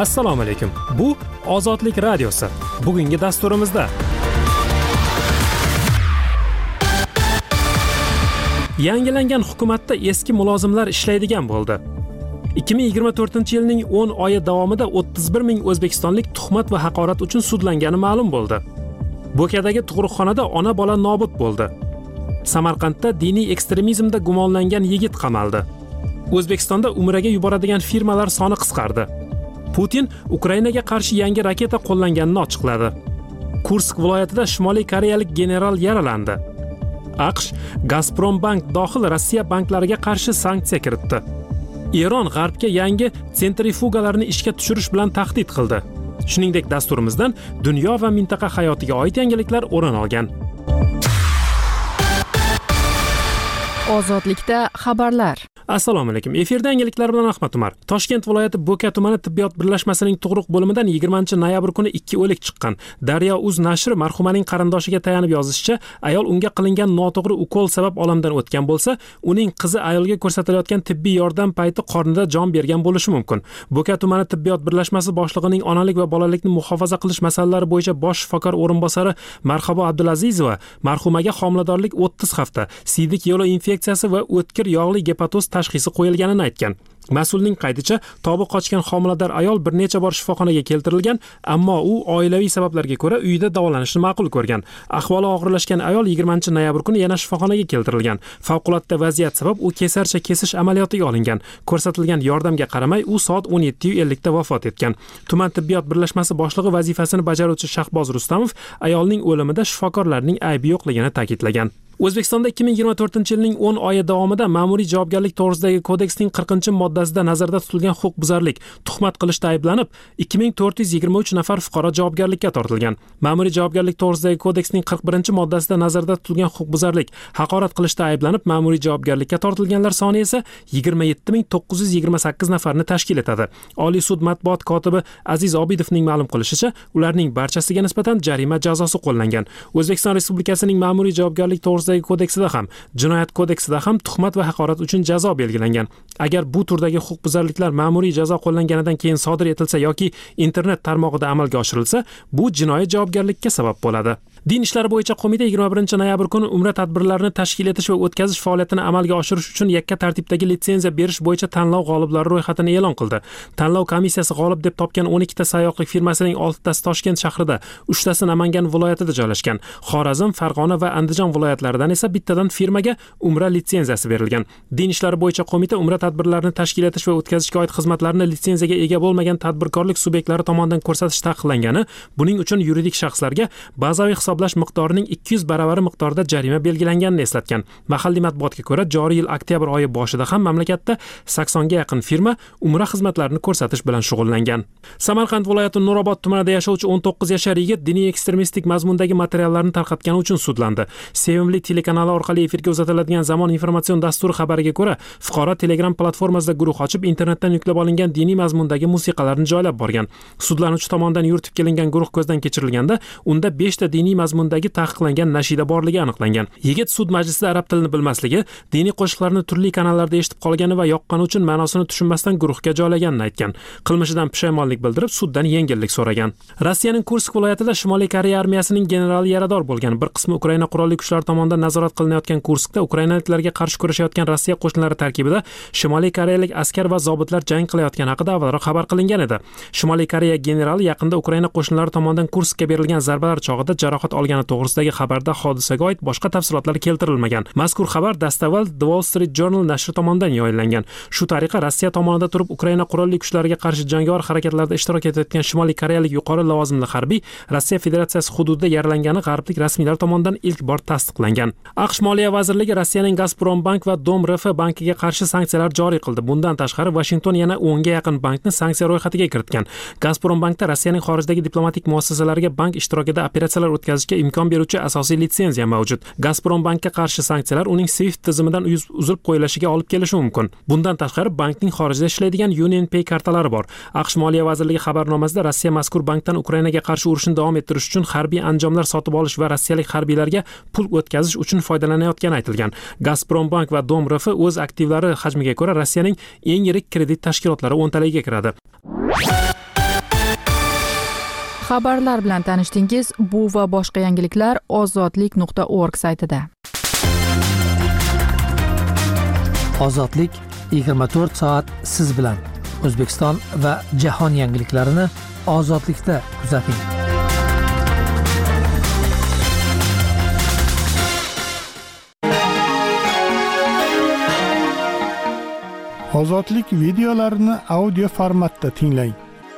Assalomu alaykum. Bu Ozodlik radiosi. Bugungi dasturimizda yangilangan hukumatda eski mulozimlar ishlaydigan bo'ldi. 2024-yilning 10 oyi davomida 31 ming o'zbekistonlik tuhmat va haqorat uchun sudlangani ma'lum bo'ldi. Bo'kadagi tug'ruqxonada ona-bola nobud bo'ldi. Samarqandda diniy ekstremizmda gumonlangan yigit qamaldi. O'zbekistonda umraga yuboradigan firmalar soni qisqardi. Putin Ukrainaga qarshi yangi raketa qo'llanganini ochiqladi. Kursk viloyatida Shimoliy koreyalik general yaralandi. AQSh Gazprombank dohil Rossiya banklariga qarshi sanksiya kiritdi. Eron G'arbga yangi sentrifugalarni ishga tushirish bilan tahdid qildi. Shuningdek, dasturimizdan dunyo va mintaqa hayotiga oid yangiliklar o'rin olgan. Ozodlikda xabarlar. Assalomu alaykum. Efirda yangiliklar bilan Ahmad Umar. Toshkent viloyati Bo'ka tumani tibbiyot birlashmasining tug'ruq bo'limidan 20-noyabr kuni 2 o'lik chiqqan. Daryo Uz nashri marhumaning qarindoshiga tayanib yozishicha, ayol unga qilingan noto'g'ri ukol sabab olamdan o'tgan bo'lsa, uning qizi ayolga ko'rsatilayotgan tibbiy yordam payti qornida jon bergan bo'lishi mumkin. Bo'ka tumani tibbiyot birlashmasi boshlig'ining onalik va bolalikni muhofaza qilish masalalari bo'yicha bosh shifokor o'rinbosari Marhabo Abdulazizova marhumaga homiladorlik 30 hafta, siydik yo'li infeksiyasi va o'tkir yog'li gepatoz tashxisi qo'yilganini aytgan. Mas'ulning qayticha, tobi qochgan homilador ayol bir necha bor shifoxonaga keltirilgan, ammo u oilaviy sabablarga ko'ra uyida davolanishni ma'qul ko'rgan. Ahvoli og'irlashgan ayol 20-noyabr kuni yana shifoxonaga keltirilgan. Favqulodda vaziyat sabab u kesarcha kesish amaliyotiga olingan. Ko'rsatilgan yordamga qaramay u soat 17:50 da vafot etgan. Tuman tibbiyot birlashmasi boshlig'i vazifasini bajaruvchi Shahboz Rustamov ayolning o'limida shifokorlarning aybi yo'qligini ta'kidlagan. O'zbekistonda 2024-yilning 10 oyi davomida ma'muriy javobgarlik to'g'risidagi kodeksning 40-moddasida nazarda tutilgan huquqbuzarlik, tuhmat qilishda ayblanib 2423 nafar fuqaro javobgarlikka tortilgan. Ma'muriy javobgarlik to'g'risidagi kodeksning 41-moddasida nazarda tutilgan huquqbuzarlik, haqorat qilishda ayblanib ma'muriy javobgarlikka tortilganlar soni esa 27928 nafarni tashkil etadi. Oliy sud matbuot kotibi Aziz Obidovning ma'lum qilishicha, ularning barchasiga nisbatan jarima jazosi qo'llangan. O'zbekiston Respublikasining ma'muriy javobgarlik to'g'risidagi kodeksida ham, jinoyat kodeksida ham tuhmat va haqorat uchun jazo belgilangan. Agar bu turdagi huquqbuzarliklar ma'muriy jazo qo'llanganidan keyin sodir etilsa yoki internet tarmog'ida amalga oshirilsa, bu jinoiy javobgarlikka sabab bo'ladi. Din ishlari bo'yicha qo'mita 21-noyabr kuni umra tadbirlarini tashkil etish va o'tkazish faoliyatini amalga oshirish uchun yakka tartibdagi litsenziya berish bo'yicha tanlov g'oliblari ro'yxatini e'lon qildi. Tanlov komissiyasi g'olib deb topgan 12 ta sayyohlik firmasining 6 tasi Toshkent shahrida, 3 tasi Namangan viloyatida joylashgan. Xorazm, Farg'ona va Andijon viloyatlaridan esa bittadan firmaga umra litsenziyasi berilgan. Din ishlari bo'yicha qo'mita umra tadbirlarini tashkil etish va o'tkazishga oid xizmatlarni litsenziyaga ega bo'lmagan tadbirkorlik subyektlari tomonidan ko'rsatish taqiqlangani, buning uchun yuridik shaxslarga bazaviy hisoblash miqdorining 200 baravari miqdorida jarima belgilanganini eslatgan. Mahalliy matbuotga ko'ra, joriy yil oktyabr oyi boshida ham mamlakatda 80 ga yaqin firma umra xizmatlarini ko'rsatish bilan shug'ullangan. Samarqand viloyati Nurobod tumanida yashovchi 19 yashar yigit diniy ekstremistik mazmundagi materiallarni tarqatgani uchun sudlandi. Sevimli telekanali orqali efirga uzatiladigan Zamon informatsion dasturi xabariga ko'ra, fuqaro Telegram platformasida guruh ochib, internetdan yuklab olingan diniy mazmundagi musiqalarni joylab borgan. Sudlanuvchi tomonidan yuritib kelingan guruh ko'zdan kechirilganda, unda 5 ta diniy mazmundagi taqiqlangan nashida borligi aniqlangan. Yigit sud majlisida arab tilini bilmasligi, diniy qo'shiqlarni turli kanallarda eshitib qolgani va yoqqani uchun ma'nosini tushunmasdan guruhga joylaganini aytgan. Qilmishidan pushaymonlik bildirib, suddan yengillik so'ragan. Rossiyaning Kursk viloyatida Shimoliy Koreya armiyasining generali yarador bo'lgan. Bir qismi Ukraina qurolli kuchlari tomonidan nazorat qilinayotgan Kurskda ukrainaliklarga qarshi kurashayotgan Rossiya qo'shinlari tarkibida Shimoliy koreyalik askar va zobitlar jang qilayotgani haqida avvalroq xabar qilingan edi. Shimoliy Koreya generali yaqinda Ukraina qo'shinlari tomonidan Kurskka berilgan zarbalar chog'ida jarohat olgani to'g'risidagi xabarda hodisaga oid boshqa tafsilotlar keltirilmagan. Mazkur xabar dastavval The Wall Street Journal nashri tomonidan yoyinlangan. Shu tariqa Rossiya tomonida turib Ukraina qurolli kuchlariga qarshi jangovar harakatlarda ishtirok etayotgan Shimoliy koreyalik yuqori lavozimli harbiy Rossiya Federatsiyasi hududida yaralangani g'arblik rasmiylar tomonidan ilk bor tasdiqlangan. AQSh Moliya vazirligi Rossiyaning Gazprombank va Dom-RF bankiga qarshi sanksiyalar joriy qildi. Bundan tashqari Washington yana 10 ga yaqin bankni sanksiya ro'yxatiga kiritgan. Gazprombankda Rossiyaning xorijdagi diplomatik muassasalariga bank ishtirokida operatsiyalar o'tkazishga imkon beruvchi asosiy litsenziya mavjud. Gazprombankka qarshi sanksiyalar uning Swift tizimidan uzib qo'yilishiga olib kelishi mumkin. Bundan tashqari bankning xorijda ishlaydigan UnionPay kartalari bor. AQSh Moliya vazirligi xabarnomasida Rossiya mazkur bankdan Ukrainaga qarshi urushni davom ettirish uchun harbiy anjomlar sotib olish va rossiyalik harbiylarga pul o'tkazish uchun foydalanayotgani aytilgan. Gazprombank va Dom-RF o'z aktivlari hajmiga ko'ra Rossiyaning eng yirik kredit tashkilotlari 10 taligiga kiradi. Xabarlar bilan tanishdingiz. Bu va boshqa yangiliklar ozodlik.org saytida. Ozodlik 24 soat siz bilan. O'zbekiston va jahon yangiliklarini ozodlikda kuzating. Ozodlik videolarini audio formatda tinglang.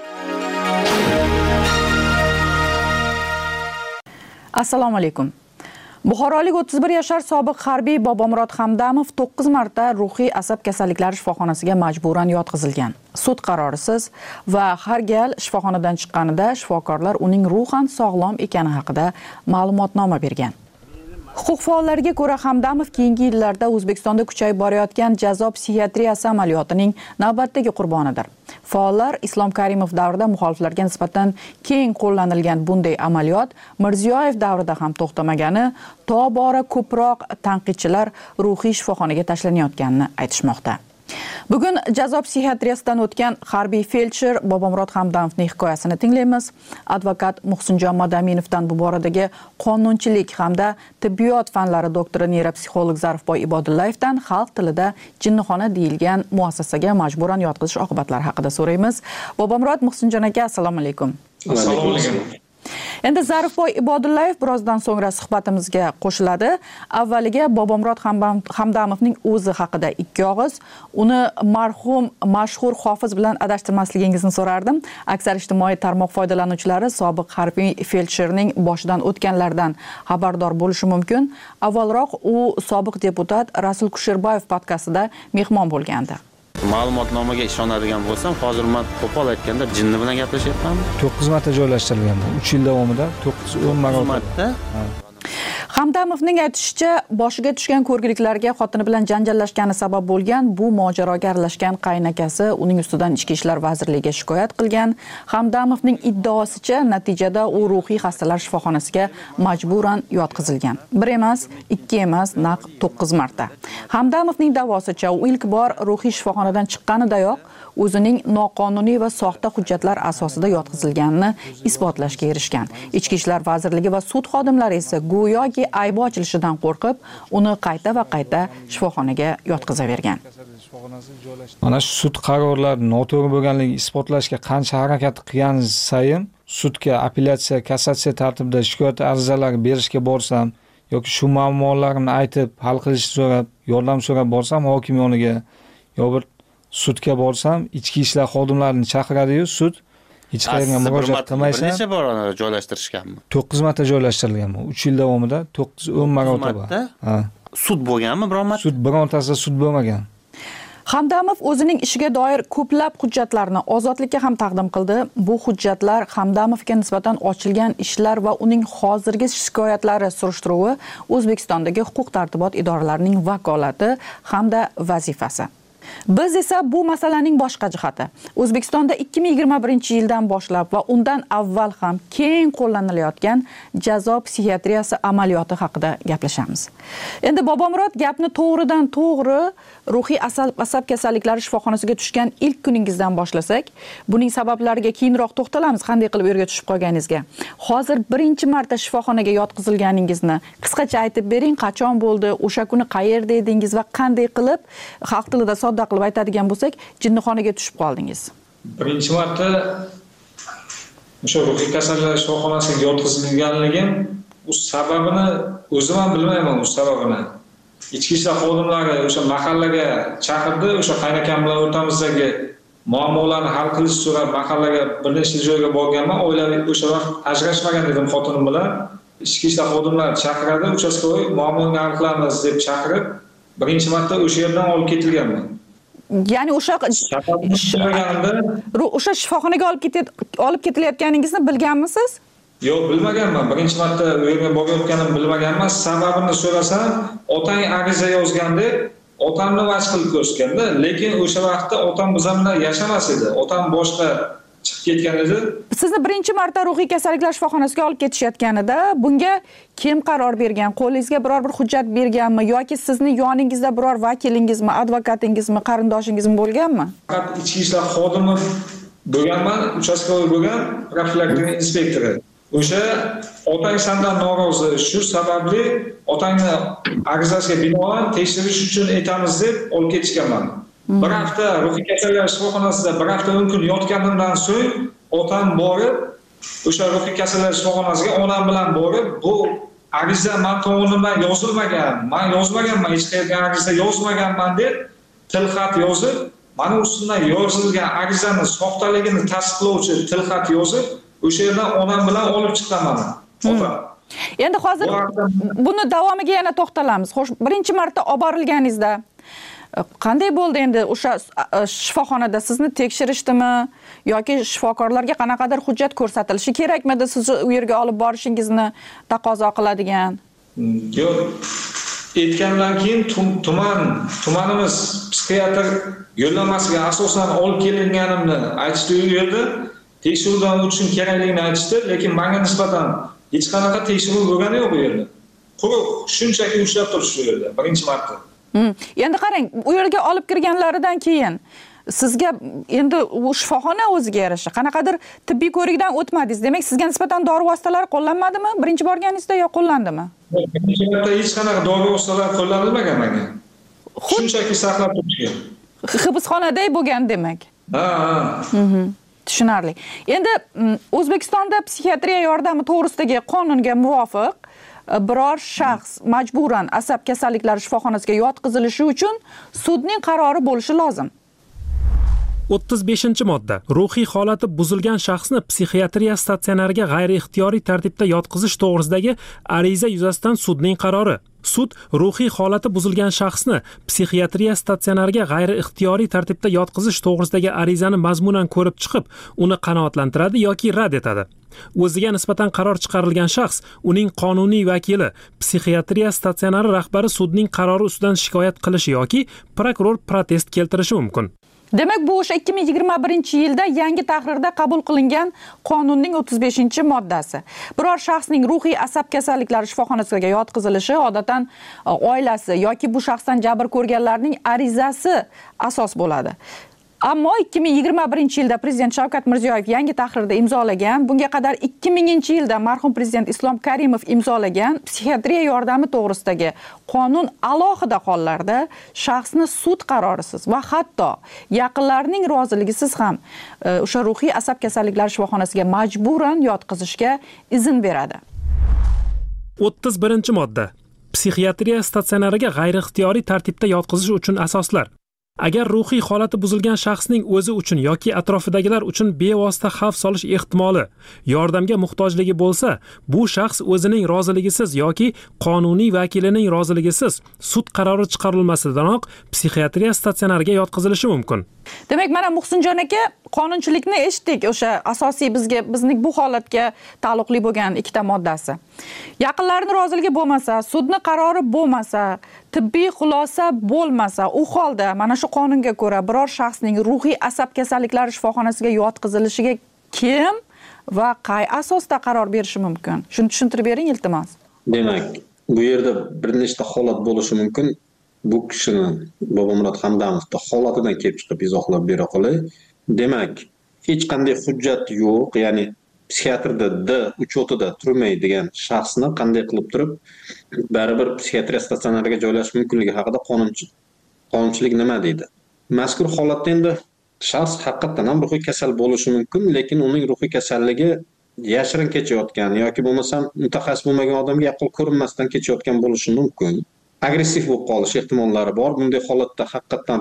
Assalomu alaykum. Buxorolik 31 yashar sobiq harbiy Bobomurod Hamdamov 9 marta ruhiy asab kasalliklari shifoxonasiga majburan yotqizilgan. Sud qarorisiz va har gal shifoxonadan chiqqanida shifokorlar uning ruhan sog'lom ekani haqida ma'lumotnoma bergan. Huquq faollariga ko'ra, Hamdamov keyingi yillarda O'zbekistonda kuchayib borayotgan jazo psixiatriyasi amaliyotining navbatdagi qurbonidir. Faollar Islom Karimov davrida muxoliflarga nisbatan keng qo'llanilgan bunday amaliyot Mirziyoyev davrida ham to'xtamagani, tobora ko'proq tanqidchilar ruhiy shifoxonaga tashlanayotganini aytishmoqda. Bugun jazo psixiatriyasidan o'tgan harbiy feldsher Bobomurod Hamdamovning hikoyasini tinglaymiz. Advokat Muhsinjon Madaminowdan bu boradagi qonunchilik hamda tibbiyot fanlari doktori neyropsixolog Zarifboy Ibodullayevdan xalq tilida jinnixona deyilgan muassasaga majburan yotqizish oqibatlari haqida so'raymiz. Bobomurod Muhsinjon aka, assalomu alaykum. Assalomu alaykum. Endi Zarifboy Ibodullayev birozdan so'ngra suhbatimizga qo'shiladi. Avvaliga Bobomurod Hamdamovning o'zi haqida ikki og'iz, uni marhum mashhur hofiz bilan adashtirmasligingizni so'rardim. Aksar ijtimoiy tarmoq foydalanuvchilari sobiq harbiy feldsherning boshidan o'tganlardan xabardor bo'lishi mumkin. Avvalroq u sobiq deputat Rasul Kusherbayev podkastida mehmon bo'lgandi. Ma'lumotnomaga ishonadigan bo'lsam, hozir men qo'pol aytganda jinni bilan gaplashyapmanmi? 9 marta joylashtirilgan. 3 yil davomida 9-10 marta. Hamdamovning aytishicha, boshiga tushgan ko'rgiliklarga xotini bilan janjallashgani sabab bo'lgan. Bu mojaroga aralashgan qaynakasi uning ustidan Ichki ishlar vazirligiga shikoyat qilgan. Hamdamovning iddaosicha, natijada u ruhiy xastalar shifoxonasiga majburan yotqizilgan. Bir emas, ikki emas, naq 9 marta. Hamdamovning da'vosicha, u ilk bor ruhiy shifoxonadan chiqqanidayoq o'zining noqonuniy va soxta hujjatlar asosida yotqizilganini isbotlashga erishgan. Ichki ishlar vazirligi va sud xodimlari esa go'yoki aybi ochilishidan qo'rqib, uni qayta va qayta shifoxonaga yotqizavergan. Mana shu sud qarorlari noto'g'ri bo'lganligini isbotlashga qancha harakat qilgan sayin sudga apellyatsiya, kassatsiya tartibida shikoyat arizalari berishga borsam yoki shu muammolarni aytib, hal qilishni so'rab, yordam so'rab borsam hokim yoniga yo bir sudga borsam, ichki ishlar xodimlarini chaqiradi-yu, sud hech qayerga murojaat qilmaysan. Necha bor joylashtirishganmi? 9 marta joylashtirilganmi? 3 yil davomida 9-10 marotaba. Ha. Sud bo'lganmi biron marta? Sud birontasida sud bo'lmagan. Hamdamov o'zining ishiga doir ko'plab hujjatlarni ozodlikka ham taqdim qildi. Bu hujjatlar Hamdamovga nisbatan ochilgan ishlar va uning hozirgi shikoyatlari surishtiruvi O'zbekistondagi huquq-tartibot idoralarining vakolati hamda vazifasi. Biz esa bu masalaning boshqa jihati. O'zbekistonda 2021-yildan boshlab va undan avval ham keng qo'llanilayotgan jazo psixiatriyasi amaliyoti haqida gaplashamiz. Endi Bobomurod, gapni to'g'ridan to'g'ri ruhiy asab kasalliklari shifoxonasiga tushgan ilk kuningizdan boshlasak, buning sabablariga keyinroq to'xtalamiz, qanday qilib yerga tushib qolganingizga. Hozir birinchi marta shifoxonaga yotqizilganingizni qisqacha aytib bering, qachon bo'ldi, o'sha kuni qayerda edingiz va qanday qilib xalq tilida sodda qilib aytadigan bo'lsak, jinnixonaga tushib qoldingiz? Birinchi marta o'sha ruhiy kasallar shifoxonasiga yotqizilganligim, u sababini o'zim ham bilmayman, u sababini. Ichki ishlar xodimlari o'sha mahallaga chaqirdi, o'sha qaynakam bilan o'rtamizdagi muammolarni hal qilish so'rab mahallaga bir nechta joyga borganman. Oilaviy o'sha vaqt ajrashmagan edim xotinim bilan. Ichki ishlar xodimlari chaqiradi, uchastkovoy muammoni hal qilamiz deb chaqirib, birinchi marta o'sha yerdan olib ketilganman. Ya'ni o'sha shifoxonaga olib ketilayotganingizni bilganmisiz? Yo'q, bilmaganman. Birinchi marta u yerga borayotganimni bilmaganman. Sababini so'rasam, otang ariza yozganda, otamni vaj qilib ko'rsatganda, lekin o'sha vaqtda otam bizlar bilan yashamas edi. Otam boshqa chiqib ketgan edi. Sizni birinchi marta ruhiy kasalliklar shifoxonasiga olib ketishayotganida bunga kim qaror bergan? Qo'lingizga biror bir hujjat berganmi yoki sizni yoningizda biror vakilingizmi, advokatingizmi, qarindoshingizmi bo'lganmi? Faqat ichki ishlar xodimi bo'lganman, uchastkovoy bo'lgan profilaktika inspektori. O'sha otang sendan norozi, shu sababli otangni arizasiga binoan tekshirish uchun aytamiz deb olib ketishganman. Bir hafta ruhiy kasallar shifoxonasida 1 hafta 10 kun yotganimdan so'ng otam borib, o'sha ruhiy kasallar shifoxonasiga onam bilan borib, bu ariza men tomonidan yozilmagan, men yozmaganman, hech qayerga ariza yozmaganman deb tilxat yozib, mana ustidan yozilgan arizani soxtaligini tasdiqlovchi tilxat yozib, o'sha yerdan onam bilan olib chiqqanman. Endi hozir buni davomiga yana to'xtalamiz. Xo'sh, birinchi marta olib borilganingizda qanday bo'ldi endi o'sha shifoxonada sizni tekshirishdimi yoki shifokorlarga qanaqadir hujjat ko'rsatilishi kerakmidi sizni u yerga olib borishingizni taqozo qiladigan? Yo'q. Aytgandan keyin tumanimiz psixiatr yo'llanmasiga asosan olib kelinganimni aytishdi u yerda. Tekshiruvdan o'tishim kerakligini aytishdi, lekin menga nisbatan hech qanaqa tekshiruv bo'lgani yo'q bu yerda. Quruq shunchaki ushlab turish shu yerda birinchi marta. Endi qarang, u yerga olib kirganlaridan keyin sizga endi u shifoxona o'ziga yarasha qanaqadir tibbiy ko'rikdan o'tmadingiz. Demak, sizga nisbatan dori vositalari qo'llanmadimi? Birinchi borganingizda yo qo'llandimi? Birinchi marta hech qanaqa dori vositalari qo'llanilmagan menga. Shunchaki saqlab turishgan. Hibsxonaday bo'lgan demak. Ha. Tushunarli. Endi O'zbekistonda psixiatriya yordami to'g'risidagi qonunga muvofiq biror shaxs majburan asab kasalliklari shifoxonasiga yotqizilishi uchun sudning qarori bo'lishi lozim. 35-modda. Ruhiy holati buzilgan shaxsni psixiatriya statsionariga g'ayri-ixtiyoriy tartibda yotqizish to'g'risidagi ariza yuzasidan sudning qarori. Sud ruhiy holati buzilgan shaxsni psixiatriya statsionariga g'ayri-ixtiyoriy tartibda yotqizish to'g'risidagi arizani mazmunan ko'rib chiqib, uni qanoatlantiradi yoki rad etadi. O'ziga nisbatan qaror chiqarilgan shaxs, uning qonuniy vakili, psixiatriya statsionari rahbari sudning qarori ustidan shikoyat qilishi yoki prokuror protest keltirishi mumkin. Demak, bu o'sha 2021-yilda yangi tahrirda qabul qilingan qonunning 35-moddasi. Biror shaxsning ruhiy asab kasalliklari shifoxonasiga yotqizilishi odatdan oilasi yoki bu shaxsdan jabr ko'rganlarning arizasi asos bo'ladi. Ammo 2021-yilda Prezident Shavkat Mirziyoyev yangi tahrirda imzolagan, bunga qadar 2000-yilda marhum Prezident Islom Karimov imzolagan psixiatriya yordami to'g'risidagi qonun alohida hollarda shaxsni sud qarorisiz va hatto yaqinlarining roziligisiz ham o'sha ruhiy asab kasalliklari shifoxonasiga majburan yotqizishga izn beradi. 31-modda. Psixiatriya statsionariga g'ayri-ixtiyoriy tartibda yotqizish uchun asoslar. Agar ruhiy holati buzilgan shaxsning o'zi uchun yoki atrofidagilar uchun bevosita xavf solish ehtimoli, yordamga muhtojligi bo'lsa, bu shaxs o'zining roziligisiz yoki qonuniy vakilining roziligisiz sud qarori chiqarilmasidanoq psixiatriya statsionariga yotqizilishi mumkin. Demak, mana Muhsinjon aka, qonunchilikni eshitdik, o'sha asosiy bizning bu holatga taalluqli bo'lgan ikkita moddasi. Yaqinlarining roziligi bo'lmasa, sudning qarori bo'lmasa, tibbiy xulosa bo'lmasa, u holda mana shu qonunga ko'ra biror shaxsning ruhiy asab kasalliklari shifoxonasiga yotqizilishiga kim va qay asosda qaror berishi mumkin? Shuni tushuntirib bering, iltimos. Demak, bu yerda bir nechta holat bo'lishi mumkin. Bu kishini Bobomurod Hamdamovning holatidan kelib chiqib izohlab bera qolay. Demak, hech qanday hujjat yo'q, ya'ni psixiatrda D uchotida turmaydigan shaxsni qanday qilib turib baribir psixiatriya statsionariga joylashish mumkinligi haqida qonunchilik nima deydi? Mazkur holatda endi shaxs haqiqatan ham ruhiy kasal bo'lishi mumkin, lekin uning ruhiy kasalligi yashirin kechayotgan yoki bo'lmasam mutaxassis bo'lmagan odamga aql ko'rinmasdan kechayotgan bo'lishi mumkin. Agressiv bo'lib qolish ehtimollari bor. Bunday holatda haqiqatan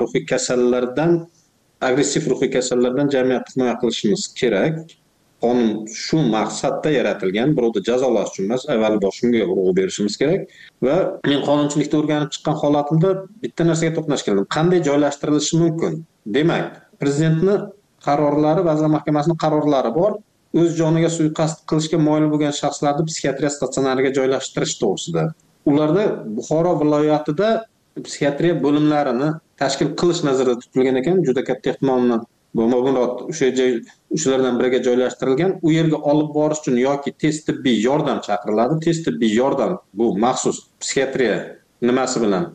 agressiv ruhiy kasallardan jamiyat himoya qilishimiz kerak. Qonun shu maqsadda yaratilgan, birovni jazolash uchun emas, avvaliga shunga urg'u berishimiz kerak va men qonunchilikda o'rganib chiqqan holatimda bitta narsaga to'qnash keldim. Qanday joylashtirilishi mumkin? Demak, prezidentning qarorlari, Vazirlar Mahkamasining qarorlari bor. O'z joniga suiqasd qilishga moyil bo'lgan shaxslarni psixiatriya statsionariga joylashtirish to'g'risida. Ularda Buxoro viloyatida psixiatriya bo'limlarini tashkil qilish nazarda tutilgan ekan, juda katta ehtimol bilan Bobomurod o'shalardan biriga joylashtirilgan. U yerga olib borish uchun yoki tez tibbiy yordam chaqiriladi. Tez tibbiy yordam bu maxsus psixiatriya nimasi bilan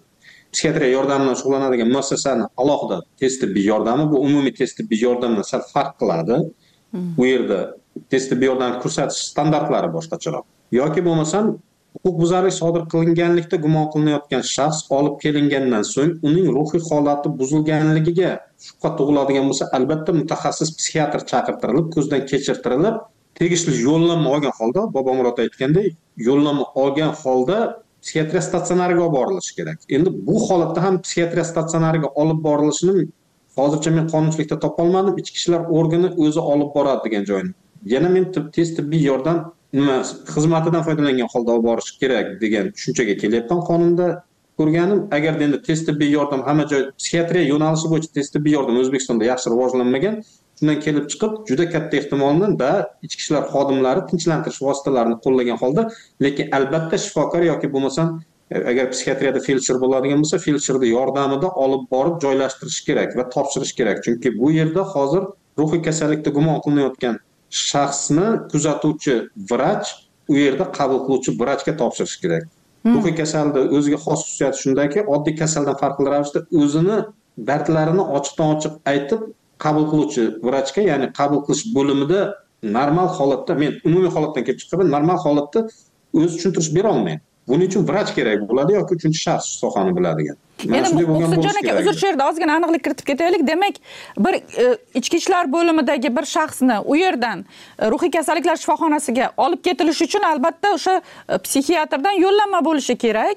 psixiatriya yordami bilan shug'ullanadigan muassasani alohida tez tibbiy yordami, bu umumiy tez tibbiy yordamdan sal farq qiladi. U yerda tez tibbiy yordam ko'rsatish standartlari boshqacharoq. Yoki bo'lmasam huquqbuzarlik sodir qilinganlikda gumon qilinayotgan shaxs olib kelingandan so'ng uning ruhiy holati buzilganligiga shubha tug'iladigan bo'lsa, albatta mutaxassis psixiatr chaqirtirilib, ko'zdan kechirtirilib, tegishli yo'llanma olgan holda, Bobomurod aytgandek, yo'llanma olgan holda psixiatriya statsionariga olib borilishi kerak. Endi bu holatda ham psixiatriya statsionariga olib borilishini hozircha men qonunchilikda topa olmadim. Ichki ishlar organi o'zi olib boradi degan joyni. Yana men tez tibbiy yordam xizmatidan foydalangan holda olib borish kerak degan tushunchaga kelyapman qonunda ko'rganim. Agarda endi tez tibbiy yordam hamma joy psixiatriya yo'nalishi bo'yicha tez tibbiy yordam O'zbekistonda yaxshi rivojlanmagan, shundan kelib chiqib juda katta ehtimol bilan ichki ishlar xodimlari tinchlantirish vositalarini qo'llagan holda, lekin albatta shifokor yoki bo'lmasam agar psixiatriyada feldsher bo'ladigan bo'lsa, feldsherni yordamida olib borib joylashtirish kerak va topshirish kerak. Chunki bu yerda hozir ruhiy kasallikda gumon qilinayotgan shaxsni kuzatuvchi vrach u yerda qabul qiluvchi vrachga topshirish kerak. Ruhiy kasallikda o'ziga xos xususiyati shundaki, oddiy kasaldan farqli ravishda o'zini dardlarini ochiqdan-ochiq aytib qabul qiluvchi vrachga, ya'ni qabul qilish bo'limida normal holatda, men umumiy holatdan kelib chiqaman, normal holatda o'zi tushuntirish bera olmaydi. Buning uchun vrach kerak bo'ladi yoki uchinchi shaxs sohani biladigan. Endi Muhsinjon aka, uzr, shu yerda ozgina aniqlik kiritib ketaylik. Demak, bir ichki ishlar bo'limidagi bir shaxsni u yerdan ruhiy kasalliklar shifoxonasiga olib ketilishi uchun albatta o'sha psixiatrdan yo'llanma bo'lishi kerak.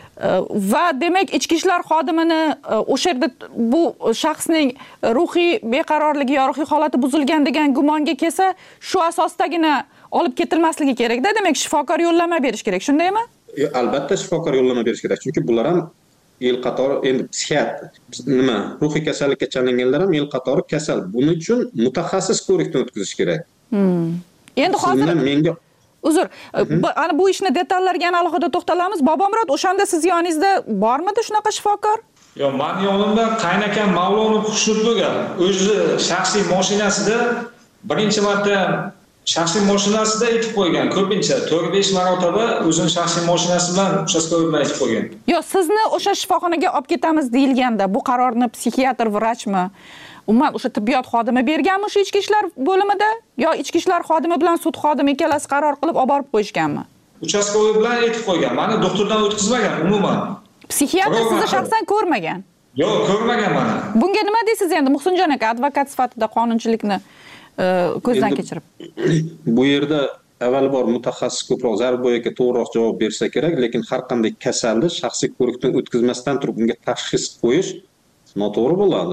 Va demak, ichki ishlar xodimini o'sha yerda bu shaxsning ruhiy beqarorligi yo ruhiy holati buzilgan degan gumonga kelsa, shu asosdagina olib ketilmasligi kerak-da. Demak, shifokor yo'llanma berish kerak, shundaymi? Albatta shifokor yo'llanma berish kerak. Chunki bular ham el qatori, endi psixiatr, ruhiy kasallikka chalinganlar ham el qatori kasal. Buning uchun mutaxassis ko'rikdan o'tkazish kerak. Endi hozir menga uzr, ana bu ishni detallariga alohida to'xtalamiz. Bobomurod, o'shanda siz yoningizda bormidi shunaqa shifokor? Yo'q, men yonimda qaynakam Mavlonov Xushnud bo'lgan. O'zi shaxsiy mashinasida birinchi marta shaxsiy mashinasida etib qo'ygan. Ko'pincha 4-5 marotaba o'zining shaxsiy mashinasi bilan uchastkavoy etib qo'ygan. Yo'q, sizni o'sha shifoxonaga olib ketamiz deyilganda, bu qarorni psixiatr, vrachmi, umuman o'sha tibbiyot xodimi berganmi shu ichki ishlar bo'limida, yo ichki ishlar xodimi bilan sud xodimi ikkalasi qaror qilib olib borib qo'yishganmi? Uchastkavoy bilan etib qo'ygan. Meni doktordan o'tkazmagan umuman. Psixiatr sizni shaxsan ko'rmagan? Yo'q, ko'rmagan meni. Bunga nima deysiz endi Muhsinjon aka, advokat sifatida qonunchilikni ko'zdan kechirib? Bu yerda avvalbor mutaxassis ko'proq zarur bo'yicha to'g'riroq javob bersa kerak, lekin har qanday kasalni shaxsiy ko'rikdan o'tkazmasdan turib unga tashxis qo'yish noto'g'ri bo'ladi.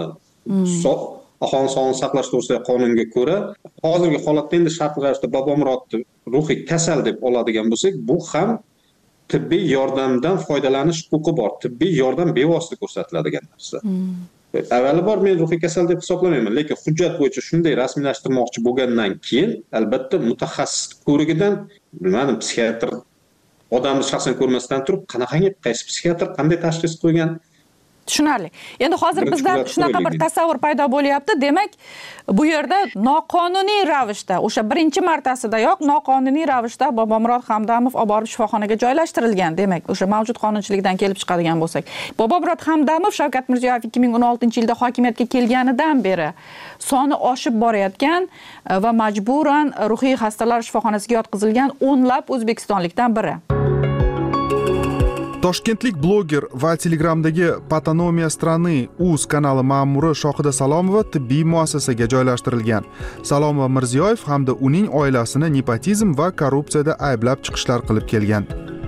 Aholi sog'liqni saqlash to'g'risidagi qonunga ko'ra, hozirgi holatda endi shartli ravishda Bobomurodni ruhiy kasal deb oladigan bo'lsak, bu ham tibbiy yordamdan foydalanish huquqi bor. Tibbiy yordam bevosita ko'rsatiladigan narsa. Avvalbor men ruhiy kasal deb hisoblamayman, lekin hujjat bo'yicha shunday rasmiylashtirmoqchi bo'lgandan keyin albatta mutaxassis ko'rigidan, bilmadim, psixiatr odamni shaxsan ko'rmasdan turib, qanaqangi qaysi psixiatr qanday tashxis qo'ygan? Tushunarli. Endi hozir bizda shunaqa bir tasavvur paydo bo'lyapti. Demak, bu yerda noqonuniy ravishda, o'sha birinchi martasidayoq noqonuniy ravishda Bobomurod Hamdamov olib borib shifoxonaga joylashtirilgan. Demak, o'sha mavjud qonunchilikdan kelib chiqadigan bo'lsak, Bobomurod Hamdamov Shavkat Mirziyoyev 2016-yilda hokimiyatga kelganidan beri soni oshib borayotgan va majburan ruhiy xastalar shifoxonasiga yotqizilgan o'nlab o'zbekistonlikdan biri. Toshkentlik bloger va Telegramdagi Patonomiya strany uz kanali ma'muri Shohida Salomova tibbiy muassasaga joylashtirilgan. Salomova Mirziyoyev hamda uning oilasini nepotizm va korrupsiyada ayblab chiqishlar qilib kelgan.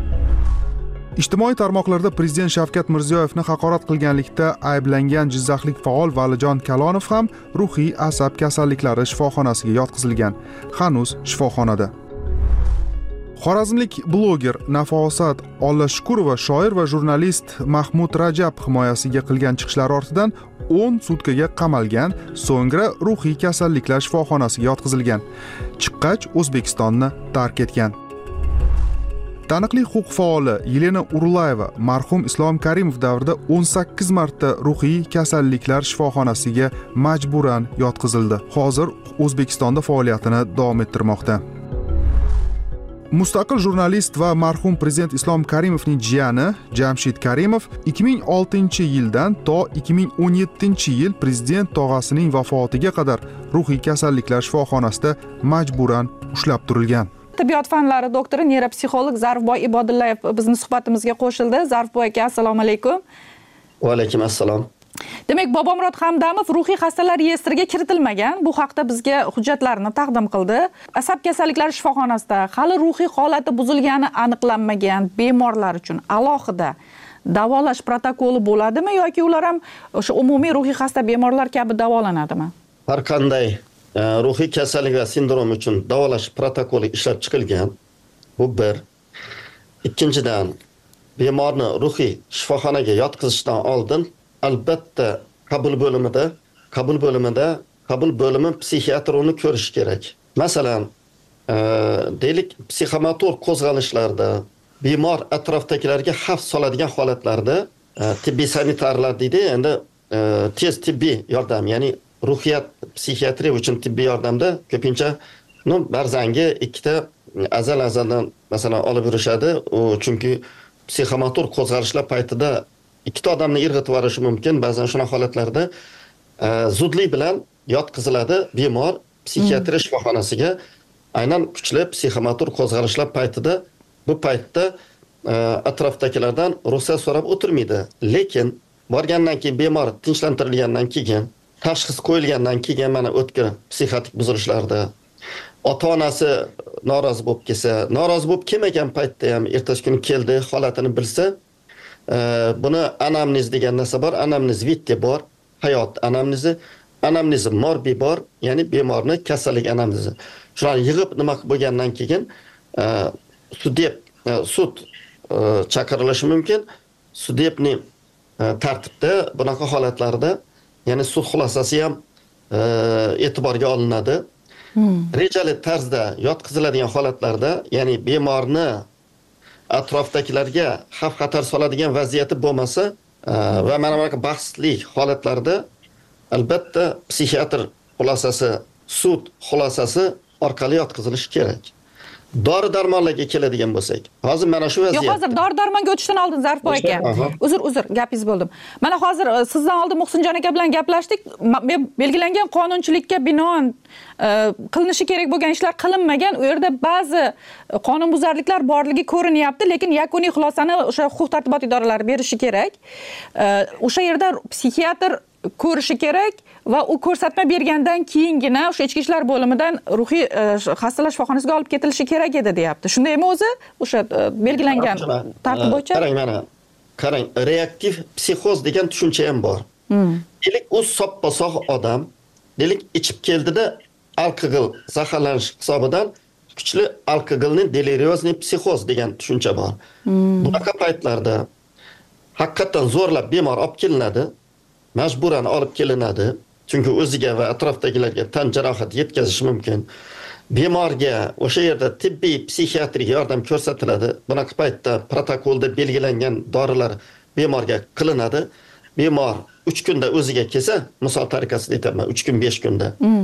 Ijtimoiy tarmoqlarda prezident Shavkat Mirziyoyevni haqorat qilganlikda ayblangan jizzaxlik faol Valijon Kalonov ham ruhiy asab kasalliklari shifoxonasiga yotqizilgan. Hanuz shifoxonada. Xorazmlik bloger Nafosat Ollashukurova shoir va jurnalist Mahmud Rajab himoyasiga qilgan chiqishlari ortidan 10 sutkaga qamalgan, so'ngra ruhiy kasalliklar shifoxonasiga yotqizilgan. Chiqqach O'zbekistonni tark etgan. Taniqli huquq faoli Yelena Urlayeva marhum Islom Karimov davrida 18 marta ruhiy kasalliklar shifoxonasiga majburan yotqizildi. Hozir O'zbekistonda faoliyatini davom ettirmoqda. Mustaqil jurnalist va marhum prezident Islom Karimovning jiyani Jamshid Karimov 2006-yildan to 2017-yil prezident tog'asining vafotiga qadar ruhiy kasalliklar shifoxonasida majburan ushlab turilgan. Tibbiyot fanlari doktori, neyropsixolog Zarifboy Ibodullayev bizni suhbatimizga qo'shildi. Zarifboy aka, assalomu alaykum. Va alaykum assalom. Demak, Bobomurod Hamdamov ruhiy xastalar reyestriga kiritilmagan. Bu haqda bizga hujjatlarni taqdim qildi. Asab kasalliklari shifoxonasida hali ruhiy holati buzilgani aniqlanmagan bemorlar uchun alohida davolash protokoli bo'ladimi yoki ular ham o'sha umumiy ruhiy xasta bemorlar kabi davolanadimi? Har qanday ruhiy kasallik va sindrom uchun davolash protokoli ishlab chiqilgan. Bu bir. Ikkinchidan, bemorni ruhiy shifoxonaga yotqizishdan oldin albatta qabul bo'limi psixiatr uni ko'rishi kerak. Masalan, deylik psixomotor qo'zg'alishlarda bemor atrofdagilarga xavf soladigan holatlarda tibbiy sanitarlar deydi, endi tez tibbiy yordam, ya'ni ruhiyat psixiatriya uchun tibbiy yordamda ko'pincha barzangi ikkita azaldan masalan olib yurishadi. Chunki psixomotor qo'zg'alishlar paytida ikkita odamni irg'itib yuborishi mumkin. Ba'zan shunaqa holatlarda zudlik bilan yotqiziladi bemor psixiatriya shifoxonasiga. Aynan kuchli psixomotor qo'zg'alishlar paytida, bu paytda atrofdagilardan ruxsat so'rab o'tirmaydi. Lekin borgandan keyin bemor tinchlantirilgandan keyin, tashxis qo'yilgandan keyin mana o'tkir psixotik buzilishlarda ota-onasi norozi bo'lib kelsa, norozi bo'lib kelmagan paytda ham ertasi kuni keldi, holatini bilsa, buni anamnez degan narsa bor, anamnez vittiy bor, hayot anamnezi, anamnez morbi bor, ya'ni bemorni kasallik anamnezi. Shularni yig'ib nima bo'lgandan keyin sud chaqirilishi mumkin. Sudebning tartibda bunaqa holatlarda, ya'ni sud xulosasi ham e'tiborga olinadi. Rejali tarzda yotqiziladigan holatlarda, ya'ni bemorni atrofdagilarga xavf-xatar soladigan vaziyati bo'lmasa va mana bunaqa bahsli holatlarda albatta psixiatr xulosasi, sud xulosasi orqali yotqizilishi kerak. Dori-darmonlarga keladigan bo'lsak, hozir mana shu vaziyat. Yo'q, hozir dori-darmonga o'tishdan oldin Zarifboy aka. Uzr, gapingiz bo'ldim. Mana hozir sizdan oldin Muhsinjon aka bilan gaplashdik. Belgilangan qonunchilikka binoan qilinishi kerak bo'lgan ishlar qilinmagan. U yerda ba'zi qonunbuzarliklar borligi ko'rinyapti, lekin yakuniy xulosani o'sha huquq-tartibot idoralari berishi kerak. O'sha yerda psixiatr ko'rishi kerak va u ko'rsatma bergandan keyingina o'sha ichki ishlar bo'limidan ruhiy xastalar shifoxonasiga olib ketilishi kerak edi, deyapti. Shundaymi o'zi? O'sha belgilangan tartib bo'yicha? Qarang, reaktiv psixoz degan tushuncha ham bor. Deylik, u soppa-sog' odam, deylik ichib keldida alkogol zaharlanish hisobidan kuchli alkogolning deliriozniy psixoz degan tushuncha bor. Bunaqa paytlarda haqiqatan zo'rlab bemor olib kelinadi. Majburan olib kelinadi. Chunki o'ziga va atrofdagilarga tan jarohati yetkazishi mumkin. Bemorga o'sha yerda tibbiy psixiatrik yordam ko'rsatiladi. Bunaqa paytda protokolda belgilangan dorilar bemorga qilinadi. Bemor 3 kunda o'ziga kelsa, misol tariqasida aytaman, 3 kun 5 kunda.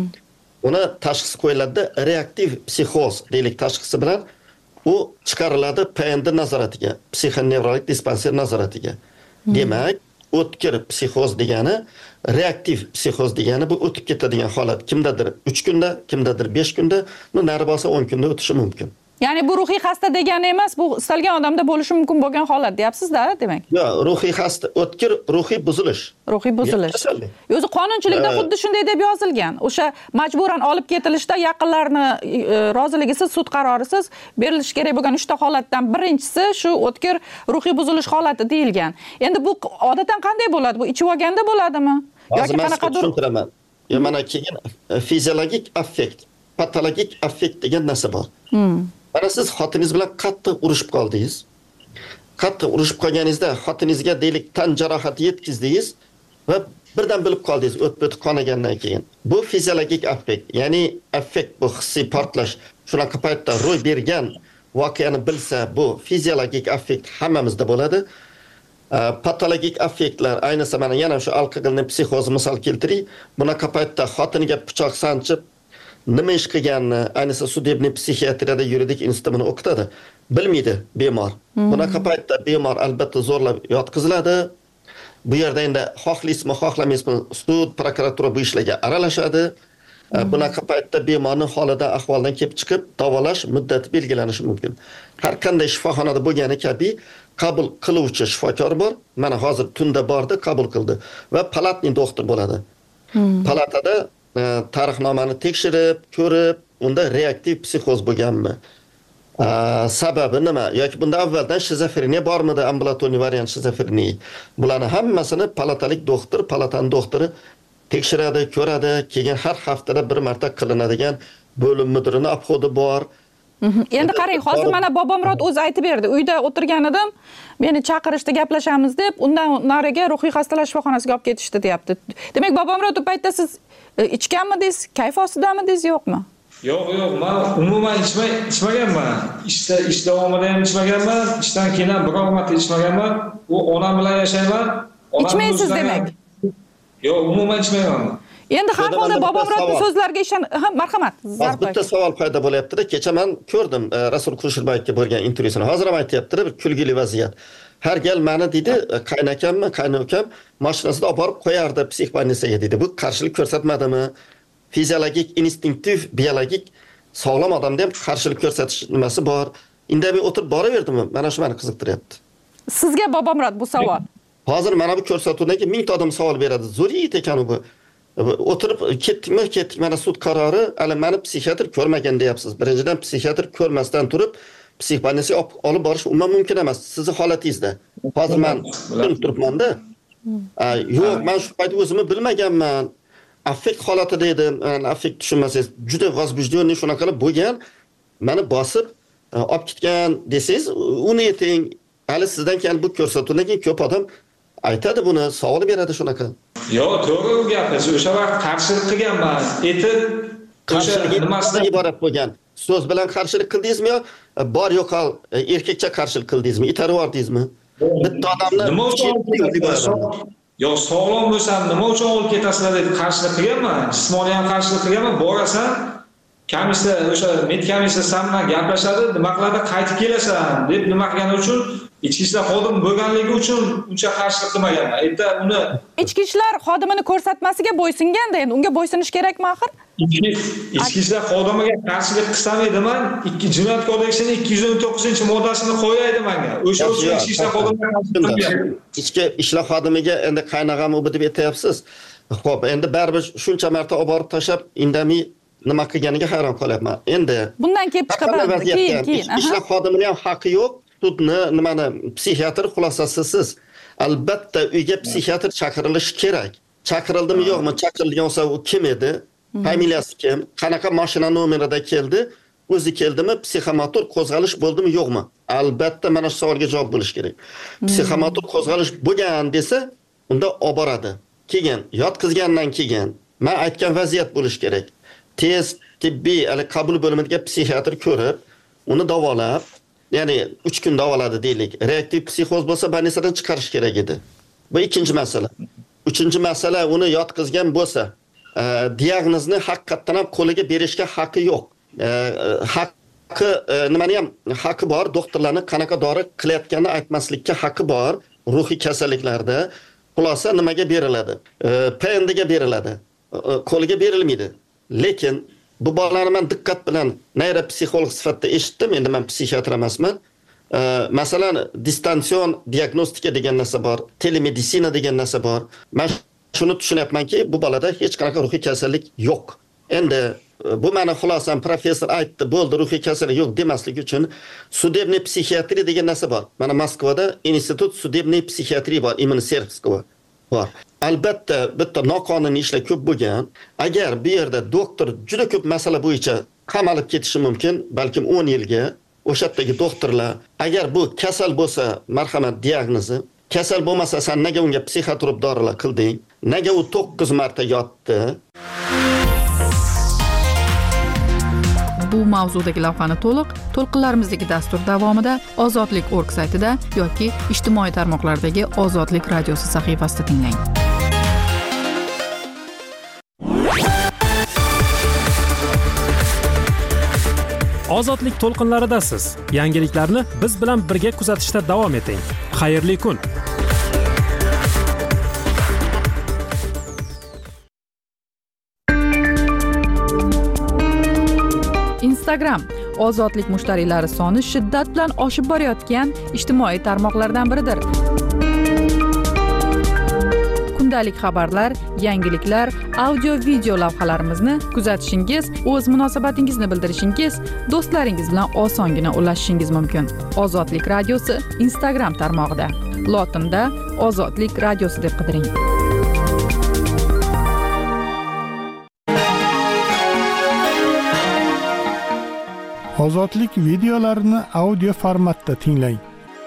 Uni tashxis qo'yiladi, reaktiv psixoz deylik tashxisi bilan u chiqariladi PND nazoratiga, psixonevrolik dispanser nazoratiga. Demak, o'tkir psixoz degani, reaktiv psixoz degani bu o'tib ketadigan holat. Kimdadir 3 kunda, kimdadir 5 kunda, nari bo'lsa 10 kunda o'tishi mumkin. Ya'ni bu ruhiy xasta degani emas, bu istalgan odamda bo'lishi mumkin bo'lgan holat, deyapsiz-da, demak. Yo'q, ruhiy xasta, o'tkir ruhiy buzilish. Ruhiy buzilish. O'zi qonunchilikda xuddi shunday deb yozilgan. O'sha majburan olib ketilishda yaqinlarni roziligisiz, sud qarorisiz berilishi kerak bo'lgan 3 ta holatdan birinchisi shu o'tkir ruhiy buzilish holati deyilgan. Endi bu odatdan qanday bo'ladi? Bu ichib olganda bo'ladimi? Yoki qanaqadir tushuntiraman. Mana keyin fiziologik affekt, patologik affekt degan narsa bor. Mana siz xotiningiz bilan qattiq urushib qoldingiz. Qattiq urushib qolganingizda xotiningizga deylik tan jarohati yetkazdingiz va birdan bilib qoldingiz o't-o't qonagandan keyin. Bu fiziologik affekt, ya'ni affekt bu hissiy portlash. Shunaqa paytda ro'y bergan voqeani bilsa, bu fiziologik affekt hammamizda bo'ladi. Patologik affektlar, ayniqsa mana yana shu alkogolning psixozi misol keltiring. Bunaqa paytda xotiniga pichoq sanchib, nima ish qilganini, ayniqsa sudebniy psixiatriyada yuridik institutini o'qitadi, bilmaydi bemor. Bunaqa paytda bemor albatta zo'rlab yotqiziladi. Bu yerda endi xohlaysizmi, xohlamaysizmi, sud, prokuratura bu ishlarga aralashadi. Bunaqa paytda bemorning holidan, ahvoldan kelib chiqib, davolash muddati belgilanishi mumkin. Har qanday shifoxonada bo'lgani kabi qabul qiluvchi shifokor bor. Mana hozir tunda bordi, qabul qildi va palatniy doktor bo'ladi. Palatada tarixnomani tekshirib, ko'rib, unda reaktiv psixoz bo'lganmi? Sababi nima? Yoki bunda avvaldan shizofreniya bormidi, ambulatoriy variant shizofreniya. Bularning hammasini palatalik doktor, palataning doktori tekshiradi, ko'radi. Keyin har haftada bir marta qilinadigan bo'lim mudirining obxodi bor. Endi qarang, hozir mana Bobomurod o'zi aytib berdi. Uyda o'tirgan edim, meni chaqirishdi, gaplashamiz deb, undan nariga ruhiy xastalar shifoxonasiga olib ketishdi, deyapti. Demak, Bobomurod, u paytda siz ichganmidingiz, kayf ostidamidingiz, yo'qmi? Yo'q, men umuman ichmaganman. Ish davomida ham ichmaganman, ishdan keyin ham biror marta ichmaganman. U onam bilan yashayman. Ichmaysiz demak. Yo'q, umuman ichmayman. Endi har holda Bobomurodning so'zlariga marhamat. Bitta savol paydo bo'lyapti-da. Kecha men ko'rdim Rasul Kusherbayevga bo'lgan intervyusini. Hozir ham aytayapti, bir kulgili vaziyat. Har gal meni dedi, qaynakammi, qaynukam mashinasida olib borib qo'yardi psixbannisaga dedi. Bu qarshilik ko'rsatmadimi? Fiziologik, instinktiv, biologik sog'lom odamda ham qarshilik ko'rsatish nimasi bor. Indamay o'tirib boraverdimi? Mana shu meni qiziqtiryapti. Sizga Bobomurod bu savol. Hozir mana bu ko'rsatuvdan keyin 1000 ta odam savol beradi. Zo'riyat ekan bu. O'tirib ketdik, mana sud qarori, hali meni psixiatr ko'rmagan deyapsiz. Birinchidan psixiatr ko'rmasdan turib, psixbannisaga olib borish umuman mumkin emas. Sizning holatingizda. Hozir men turibman-da. Yo'q, men shu paytda o'zimni bilmaganman. Affekt holatida edim. Affekt tushunmasangiz, juda возбужденный shunaqalar bo'lgan. Meni bosib olib ketgan desangiz, uni ayting. Hali sizdan keyin bu ko'rsatuvdan keyin ko'p odam aytadi buni, savol beradi shunaqa. Yo'q, to'g'ri gapingiz. O'sha vaqt qarshilik qilganman. Qarshilik nimasidan iborat bo'lgan? So'z bilan qarshilik qildingizmi yo bor yo'qol erkakcha qarshilik qildingizmi? Itarib yubordingizmi? Bitta odamni nima uchun yo'q, sog'lom bo'lsam nima uchun olib ketasizlar deb qarshilik qilganman. Jismoniy ham qarshilik qilganman. Borasan, komissiya o'sha medkomissiya san bilan gaplashadi, nima qiladi, qaytib kelasan deb nima qilgani uchun ichki ishlar xodimi bo'lganligi uchun uncha qarshilik qilmaganman. Erta uni ichki ishlar xodimini ko'rsatmasiga bo'ysunganda, endi unga bo'ysunish kerakmi axir? Ichki ishlar xodimiga qarshilik qilsam ediman, Jinoyat kodeksining 219-moddasini qo'yaydi menga. O'sha uchun ichki ishlar xodimiga qarshilik ichki ishlar xodimiga endi qaynag'ami bu deb aytayapsiz. Xo'p, endi baribir shuncha marta olib borib tashab, indamay nima qilganiga hayron qolyapman. Endi bundan kelib chiqaman, keyin ishlar xodimining ham haqqi yo'q. Sudni nimani psixiatr xulosasi siz. Albatta uyga psixiatr chaqirilishi kerak. Chaqirildimi yo'qmi? Chaqirilgan bo'lsa u kim edi? Familiyasi kim? Qanaqa mashina nomerida keldi? O'zi keldimi? Psixomotor qo'zg'alish bo'ldimi yo'qmi? Albatta mana shu savolga javob bo'lish kerak. Psixomotor qo'zg'alish bo'lgan desa, unda olib boradi. Keyin yotqizgandan keyin men aytgan vaziyat bo'lish kerak. Tez tibbiy qabul bo'limiga psixiatr ko'rib, uni davolab, ya'ni 3 kun davoladi deylik. Reaktiv psixoz bo'lsa, bannisadan chiqarish kerak edi. Bu ikkinchi masala. Uchinchi masala, uni yotqizgan bo'lsa, diagnozni haqiqatan ham qo'liga berishga haqqi yo'q. Haqqi nimani ham haqqi bor, doktorlarning qanaqa dori qilayotganini aytmaslikka haqqi bor. Ruhiy kasalliklarda xulosa nimaga beriladi? PNDga beriladi. Qo'liga berilmaydi. Lekin bu bolalarni men diqqat bilan neyropsixolog sifatida eshitdim. Endi men psixiatr emasman. Masalan, distansion diagnostika degan narsa bor, telemeditsina degan narsa bor. Men shuni tushunyapmanki, bu bolada hech qanaqa ruhiy kasallik yo'q. Endi bu meni xulosam, professor aytdi, bo'ldi, ruhiy kasallik yo'q demaslik uchun sudebniy psixiatriya degan narsa bor. Mana Moskvada institut sudebniy psixiatriya bor, imeni Serbskого bor. Albatta bitta noqonuniy ishlar ko'p bo'lgan. Agar bu yerda doktor juda ko'p masala bo'yicha qamalib ketishi mumkin, balkim 10 yilga. O'shatdagi doktorlar, agar bu kasal bo'lsa, marhamat diagnozi, kasal bo'lmasa sen nega unga psixotrop dorilar qilding? Nega u 9 marta yotdi? Bu mavzudagi lavhani to'lqinlarimizdagi dastur davomida ozodlik.org saytida yoki ijtimoiy tarmoqlardagi Ozodlik radiosi sahifasida tinglang. Ozodlik to'lqinlaridasiz. Yangiliklarni biz bilan birga kuzatishda davom eting. Xayrli kun. Instagram ozodlik mushtariylari soni shiddat bilan oshib borayotgan ijtimoiy tarmoqlardan biridir. Kundalik xabarlar, yangiliklar, audio-video lavhalarimizni kuzatishingiz, o'z munosabatingizni bildirishingiz, do'stlaringiz bilan osongina ulashishingiz mumkin. Ozodlik radiosi Instagram tarmog'ida. Lotinda Ozodlik radiosi deb qidiring. Ozodlik videolarini audio formatda tinglang.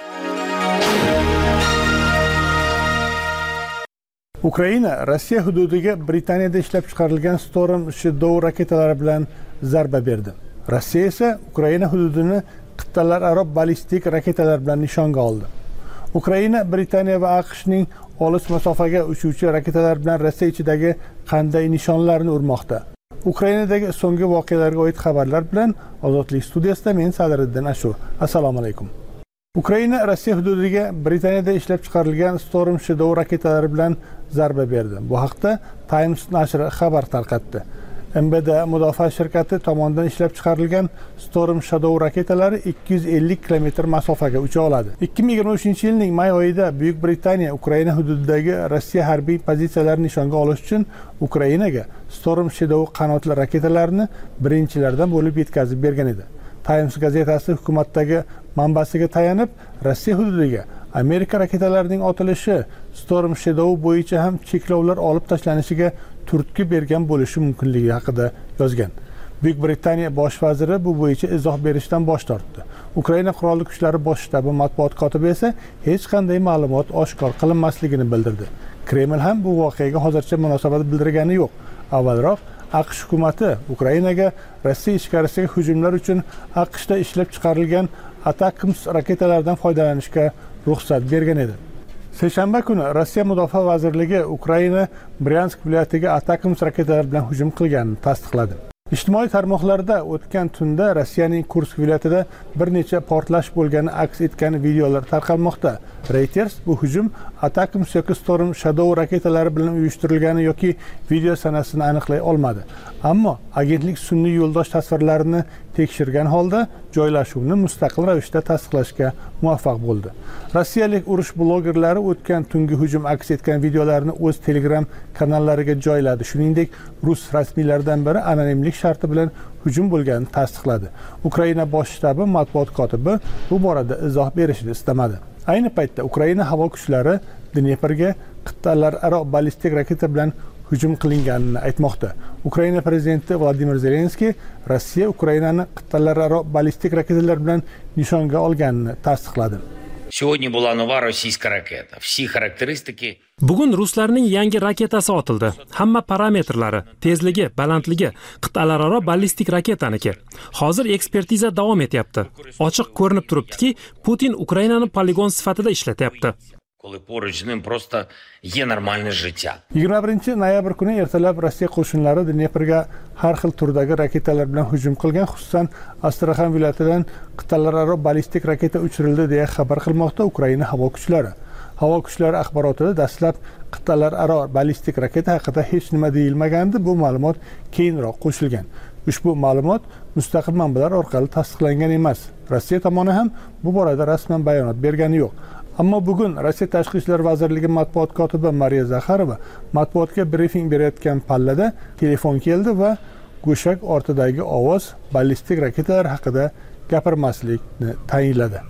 Ukraina Rossiya hududiga Britaniyada ishlab chiqarilgan Storm Shadow raketalari bilan zarba berdi. Rossiya esa Ukraina hududini qit'alararo ballistik raketalar bilan nishonga oldi. Ukraina Britaniya va AQShning olis masofaga uchuvchi raketalar bilan Rossiya ichidagi qanday nishonlarni urmoqda? Ukrainadagi so'nggi voqealarga oid xabarlar bilan Ozodlik studiyasida men Sadriddin Ashur. Assalomu alaykum. Ukraina Rossiya hududiga Britaniyada ishlab chiqarilgan Storm Shadow raketalari bilan zarba berdi. Bu haqda Times nashri xabar tarqatdi. MBD mudofaa shirkati tomonidan ishlab chiqarilgan Storm Shadow raketalari 250 kilometr masofaga ucha oladi. 2023-yilning may oyida Buyuk Britaniya Ukraina hududidagi Rossiya harbiy pozitsiyalarini nishonga olish uchun Ukrainaga Storm Shadow qanotli raketalarini birinchilardan bo'lib yetkazib bergan edi. Times gazetasi hukumatdagi manbasiga tayanib, Rossiya hududiga Amerika raketalarining otilishi Storm Shadow bo'yicha ham cheklovlar olib tashlanishiga turtki bergan bo'lishi mumkinligi haqida yozgan. Buyuk Britaniya bosh vaziri bu bo'yicha izoh berishdan bosh tortdi. Ukraina qurolli kuchlari bosh shtabi matbuot kotibi esa hech qanday ma'lumot oshkor qilinmasligini bildirdi. Kreml ham bu voqeaga hozircha munosabat bildirgani yo'q. Avvalroq AQSh hukumati Ukrainaga Rossiya ichkarisiga hujumlar uchun AQShda ishlab chiqarilgan Atakms raketalaridan foydalanishga ruxsat bergan edi. Seshanba kuni Rossiya Mudofaa vazirligi Ukraina Bryansk viloyatiga Atakms raketalari bilan hujum qilganini tasdiqladi. Ijtimoiy tarmoqlarda o'tgan tunda Rossiyaning Kursk viloyatida bir necha portlash bo'lgani aks etgan videolar tarqalmoqda. Reuters bu hujum Atakms yoki Storm Shadow raketalari bilan uyushtirilgani yoki video sanasini aniqlay olmadi. Ammo agentlik sun'iy yo'ldosh tasvirlarini tekshirgan holda joylashuvni mustaqil ravishda tasdiqlashga muvaffaq bo'ldi. Rossiyalik urush blogerlari o'tgan tungi hujum aks etgan videolarni o'z Telegram kanallariga joyladi. Shuningdek, rus rasmiylaridan biri anonimlik sharti bilan hujum bo'lganini tasdiqladi. Ukraina bosh shtabi matbuot kotibi bu borada izoh berishni istamadi. Ayni paytda Ukraina havo kuchlari Dneprga qit'alararo ballistik raketa bilan hujum qilinganini aytmoqda. Ukraina prezidenti Vladimir Zelenskiy Rossiya Ukrainani qit'alararo ballistik raketalar bilan nishonga olganini tasdiqladi. Сегодня была новая российская ракета. Все характеристики. Bugun ruslarning yangi raketasi otildi. Hamma parametrlari, tezligi, balandligi qit'alararo ballistik raketaniki. Hozir ekspertiza davom etyapti. Ochiq ko'rinib turibdiki, Putin Ukrainani poligon sifatida ishlatyapti. Коли поруч з ним просто є нормальне життя. 21-noyabr kuni ertalab Rossiya qo'shinlari Dneprga har xil turdagi raketalar bilan hujum qilgan, xususan Astrakhan viloyatidan qit'alararo ballistik raketa uchirildi deya xabar qilmoqda Ukraina havo kuchlari. Havo kuchlari axborotida dastlab qit'alararo ballistik raketa haqida hech nima deyilmagandi, bu ma'lumot keyinroq qo'shilgan. Ushbu ma'lumot mustaqil manbalar orqali tasdiqlangan emas. Rossiya tomoni ham bu borada rasman bayonot bergani yo'q. Ammo bugun Rossiya Tashqi ishlar vazirligi matbuot kotibi Mariya Zakharova matbuotga brifing berayotgan pallada telefon keldi va go'shak ortidagi ovoz ballistik raketalar haqida gapirmaslikni tayinladi.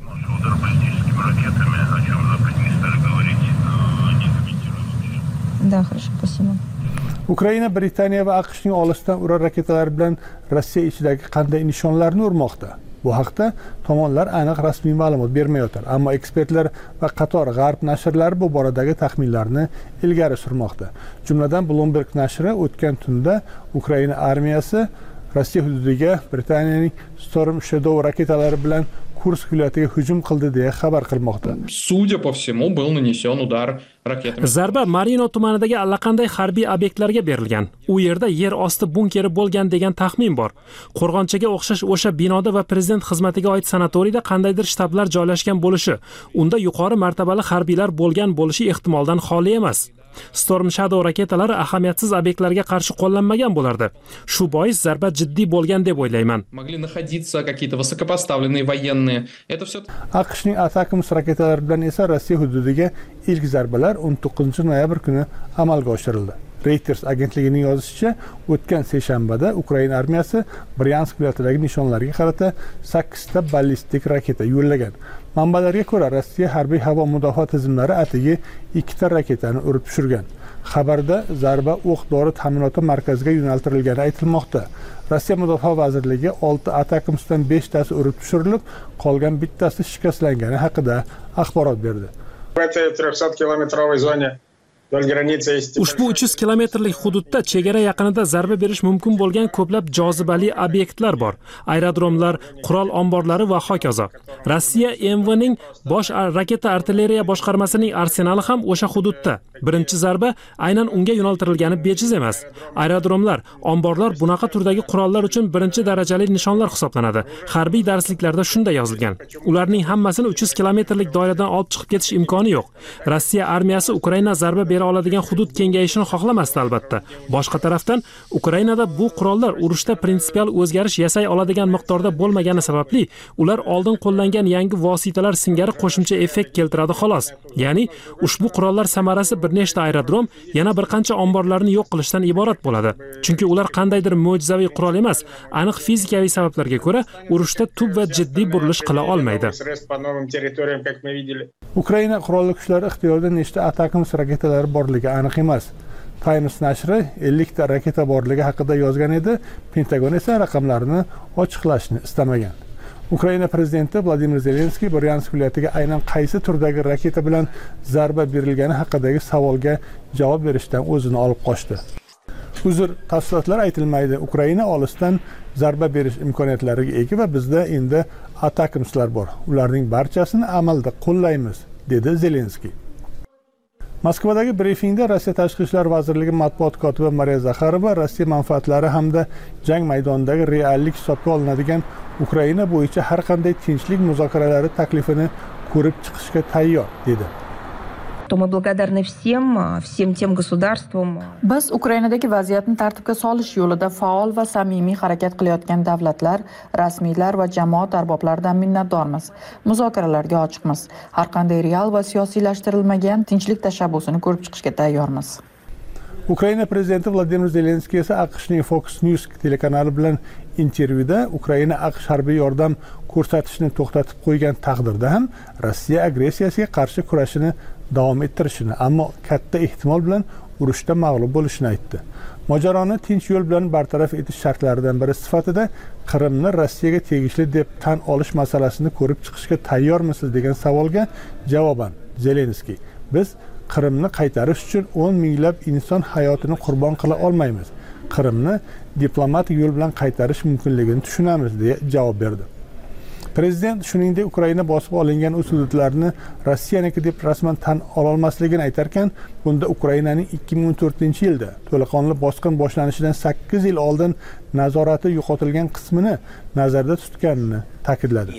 Да, хорошо, спасибо. Ukraina Britaniya va AQShning olisdan urar raketalari bilan Rossiya ichidagi qanday nishonlarni urmoqda? Bu haqda tomonlar aniq rasmiy ma'lumot bermayotir, ammo ekspertlar va qator g'arb nashrlari bu boradagi taxminlarni ilgari surmoqda. Jumladan Bloomberg nashri o'tgan tunda Ukraina armiyasi Rossiya hududiga Britaniyaning Storm Shadow raketalari bilan Kursk viloyatiga hujum qildi deya xabar qilmoqda. Судя по всему, был нанесен удар ракетами. Zarba Marino tumanidagi allaqanday harbiy obyektlarga berilgan. U yerda yer osti bunkeri bo'lgan degan taxmin bor. Qo'rg'onchaga o'xshash o'sha binoda va prezident xizmatiga oid sanatoriyda qandaydir shtablar joylashgan bo'lishi, unda yuqori martabali harbiylar bo'lgan bo'lishi ehtimoldan xoli emas. Storm Shadow raketalari ahamiyatsiz obyektlarga qarshi qo'llanmagan bo'lardi. Shu bois zarba jiddiy bo'lgan deb o'ylayman. Могли находиться какие-то высокопоставленные военные. Это всё. AQShning Atacms raketalari bilan esa Rossiya hududiga ilk zarbalar 19-noyabr kuni amalga oshirildi. Reuters agentligining yozishicha, o'tgan seshanbada Ukraina armiyasi Bryansk viloyatidagi nishonlarga qarata 8 ta ballistik raketa yo'llagan. Manbalarga ko'ra, Rossiya harbiy havo mudofaa tizimlari atigi 2 ta raketani urib tushirgan. Xabarda zarba o'q-dori ta'minoti markaziga yo'naltirilgani aytilmoqda. Rossiya Mudofaa vazirligi 6 Atacmsdan 5 tasi urib tushirilib, qolgan bittasi shikastlangani haqida axborot berdi. В этой 300-километровой зоне Ushbu 300 kilometrlik hududda chegara yaqinida zarba berish mumkin bo'lgan ko'plab jozibali obyektlar bor. Aerodromlar, qurol omborlari va hokazo. Rossiya MVning bosh raketa artilleriya boshqarmasining arsenali ham o'sha hududda. Birinchi zarba aynan unga yo'naltirilgani bejiz emas. Aerodromlar, omborlar bunaqa turdagi qurollar uchun birinchi darajali nishonlar hisoblanadi. Harbiy darsliklarda shunday yozilgan. Ularning hammasini 300 kilometrlik doiradan olib chiqib ketish imkoni yo'q. Rossiya armiyasi Ukraina zarba bera oladigan hudud kengayishini xohlamasdi albatta. Boshqa tarafdan, Ukrainada bu qurollar urushda prinsipial o'zgarish yasay oladigan miqdorda bo'lmagani sababli, ular oldin qo'llangan yangi vositalar singari qo'shimcha effekt keltiradi xolos. Ya'ni, ushbu qurollar samarasi bir nechta aerodrom, yana bir qancha omborlarni yo'q qilishdan iborat bo'ladi. Chunki ular qandaydir mo'jizaviy qurol emas, aniq fizikaviy sabablarga ko'ra urushda tub va jiddiy burilish qila olmaydi. Ukraina qurolli kuchlari ixtiyorida nechta Atacms raketalari borligi aniq emas. Times nashri 50 ta raketa borligi haqida yozgan edi, Pentagon esa raqamlarni ochiqlashni istamagan. Ukraina prezidenti Vladimir Zelenskiy Bryansk viloyatiga aynan qaysi turdagi raketa bilan zarba berilgani haqidagi savolga javob berishdan o'zini olib qochdi. Uzr, tafsilotlar aytilmaydi. Ukraina olisdan zarba berish imkoniyatlariga ega va bizda endi Atacmslar bor. Ularning barchasini amalda qo'llaymiz, dedi Zelenskiy. Moskvadagi brifingda Rossiya Tashqi ishlar vazirligi matbuot kotibi Mariya Zakharova Rossiya manfaatlari hamda jang maydonidagi reallik hisobga olinadigan Ukraina bo'yicha har qanday tinchlik muzokaralari taklifini ko'rib chiqishga tayyor, dedi. Мы благодарны всем тем государствам. Biz Ukrainadagi vaziyatni tartibga solish yo'lida faol va samimiy harakat qilayotgan davlatlar, rasmiylar va jamoat arboblaridan minnatdormiz. Muzokaralarga ochiqmiz. Har qanday real va siyosiylashtirilmagan tinchlik tashabbusini ko'rib chiqishga tayyormiz. Ukraina prezidenti Vladimir Zelenskiy esa AQShning Fox News telekanali bilan intervyuda Ukraina AQSh harbiy yordam ko'rsatishni to'xtatib qo'ygan taqdirda ham Rossiya agressiyasiga qarshi kurashini davom ettirishini, ammo katta ehtimol bilan urushda mag'lub bo'lishini aytdi. Mojaroni tinch yo'l bilan bartaraf etish shartlaridan biri sifatida Qrimni Rossiyaga tegishli deb tan olish masalasini ko'rib chiqishga tayyormisiz degan savolga javoban Zelenskiy: biz Qrimni qaytarish uchun 10 minglab inson hayotini qurbon qila olmaymiz. Qrimni diplomatik yo'l bilan qaytarish mumkinligini tushunamiz, deya javob berdi. Prezident shuningdek Ukraina bosib olingan o'z hududlarini Rossiyaniki deb rasman tan ololmasligini aytarkan, bunda Ukrainaning 2014-yilda to'laqonli bosqin boshlanishidan 8 yil oldin nazorati yo'qotilgan qismini nazarda tutganini ta'kidladi.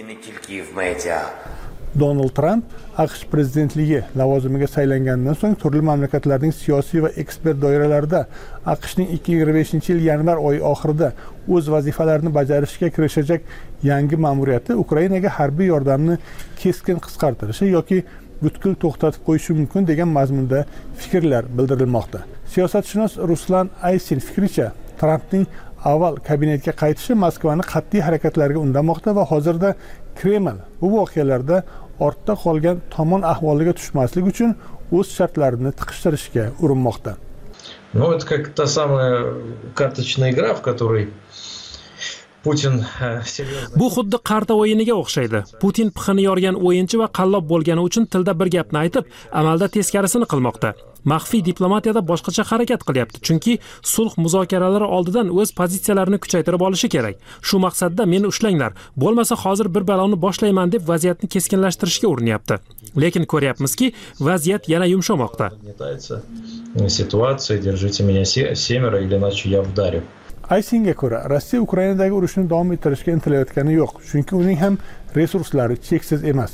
Donald Trump AQSh prezidentligi lavozimiga saylangandan so'ng turli mamlakatlarning siyosiy va ekspert doiralarida AQShning 2025-yil yanvar oyi oxirida o'z vazifalarini bajarishga kirishajak yangi ma'muriyati Ukrainaga harbiy yordamni keskin qisqartirishi yoki butkul to'xtatib qo'yishi mumkin degan mazmunda fikrlar bildirilmoqda. Siyosatshunos Ruslan Aysin fikricha, Trumpning avval kabinetga qaytishi Moskvani qat'iy harakatlarga undamoqda va hozirda Kreml bu voqealarda ortda qolgan tomon ahvoliga tushmaslik uchun o'z shartlarini tiqishtirishga urinmoqda. Ну, это как та самая карточная игра, в которой Bu xuddi qarta o'yiniga o'xshaydi. Putin pixini yorgan o'yinchi va qallob bo'lgani uchun tilda bir gapni aytib, amalda teskarisini qilmoqda. Maxfiy diplomatiyada boshqacha harakat qilyapti, chunki sulh muzokaralari oldidan o'z pozitsiyalarini kuchaytirib olishi kerak. Shu maqsadda meni ushlanglar, bo'lmasa hozir bir balonni boshlayman deb vaziyatni keskinlashtirishga urinyapti. Lekin ko'ryapmizki, vaziyat yana yumshamoqda. Situatsiya, держите меня семеро, или иначе я вдарю. Aysinga ko'ra, Rossiya Ukrainadagi urushni davom ettirishga intilayotgani yo'q, chunki uning ham resurslari cheksiz emas.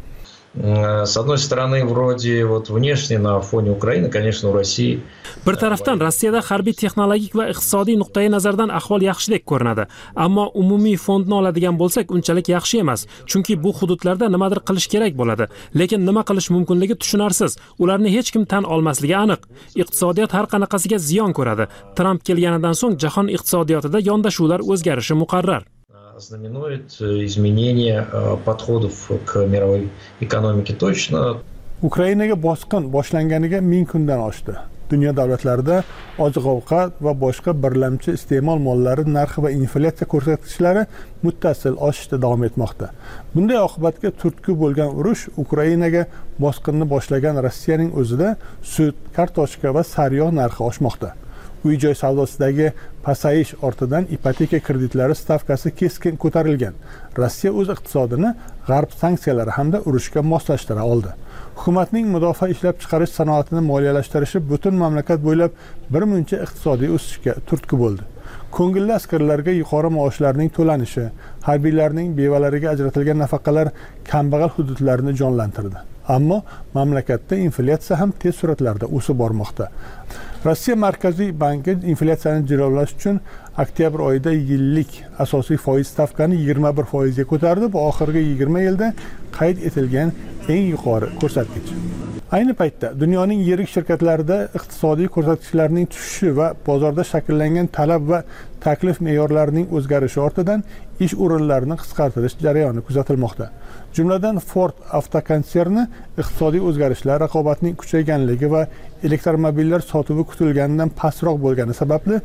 С одной стороны, вроде вот внешне на фоне Украины, конечно, у России. Bir tarafdan Rossiyada harbiy texnologik va iqtisodiy nuqtai nazardan ahvol yaxshidek ko'rinadi, ammo umumiy fondni oladigan bo'lsak, unchalik yaxshi emas, chunki bu hududlarda nimadir qilish kerak bo'ladi. Lekin nima qilish mumkinligi tushunarsiz. Ularni hech kim tan olmasligi aniq. Iqtisodiyot har qanaqasiga ziyon ko'radi. Tramp kelganidan so'ng jahon iqtisodiyotida yondashuvlar o'zgarishi muqarrar. Знаменует изменение подходов к мировой экономике точно. Ukrainaga bosqin boshlanganiga 1000 kundan oshdi. Dunyo davlatlarida oziq-ovqat va boshqa birlamchi iste'mol mollari narxi va inflyatsiya ko'rsatkichlari muttasil oshishda davom etmoqda. Bunday oqibatga turtki bo'lgan urush Ukrainaga bosqinni boshlagan Rossiyaning o'zida sut, kartoshka va sariyog' narxi oshmoqda. Uy-joy savdosidagi pasayish ortidan ipoteka kreditlari stavkasi keskin ko'tarilgan. Rossiya o'z iqtisodini g'arb sanksiyalari hamda urushga moslashtira oldi. Hukumatning mudofaa ishlab chiqarish sanoatini moliyalashtirishi butun mamlakat bo'ylab bir muncha iqtisodiy o'sishga turtki bo'ldi. Ko'ngilli askarlarga yuqori maoshlarning to'lanishi, harbiylarning bevalariga ajratilgan nafaqalar kambag'al hududlarni jonlantirdi. Ammo mamlakatda inflyatsiya ham tez sur'atlarda o'sib bormoqda. Rossiya Markaziy banki inflyatsiyani jilovlash uchun oktyabr oyida yillik asosiy foiz stavkani 21% ga ko'tardi. Bu oxirgi 20 yilda qayd etilgan eng yuqori ko'rsatkich. Ayni paytda dunyoning yirik shirkatlarida iqtisodiy ko'rsatkichlarning tushishi va bozorda shakllangan talab va taklif me'yorlarining o'zgarishi ortidan ish o'rinlarini qisqartirish jarayoni kuzatilmoqda. Jumladan Ford avtokonserni iqtisodiy o'zgarishlar, raqobatning kuchayganligi va elektromobillar sotuvi kutilganidan pastroq bo'lgani sababli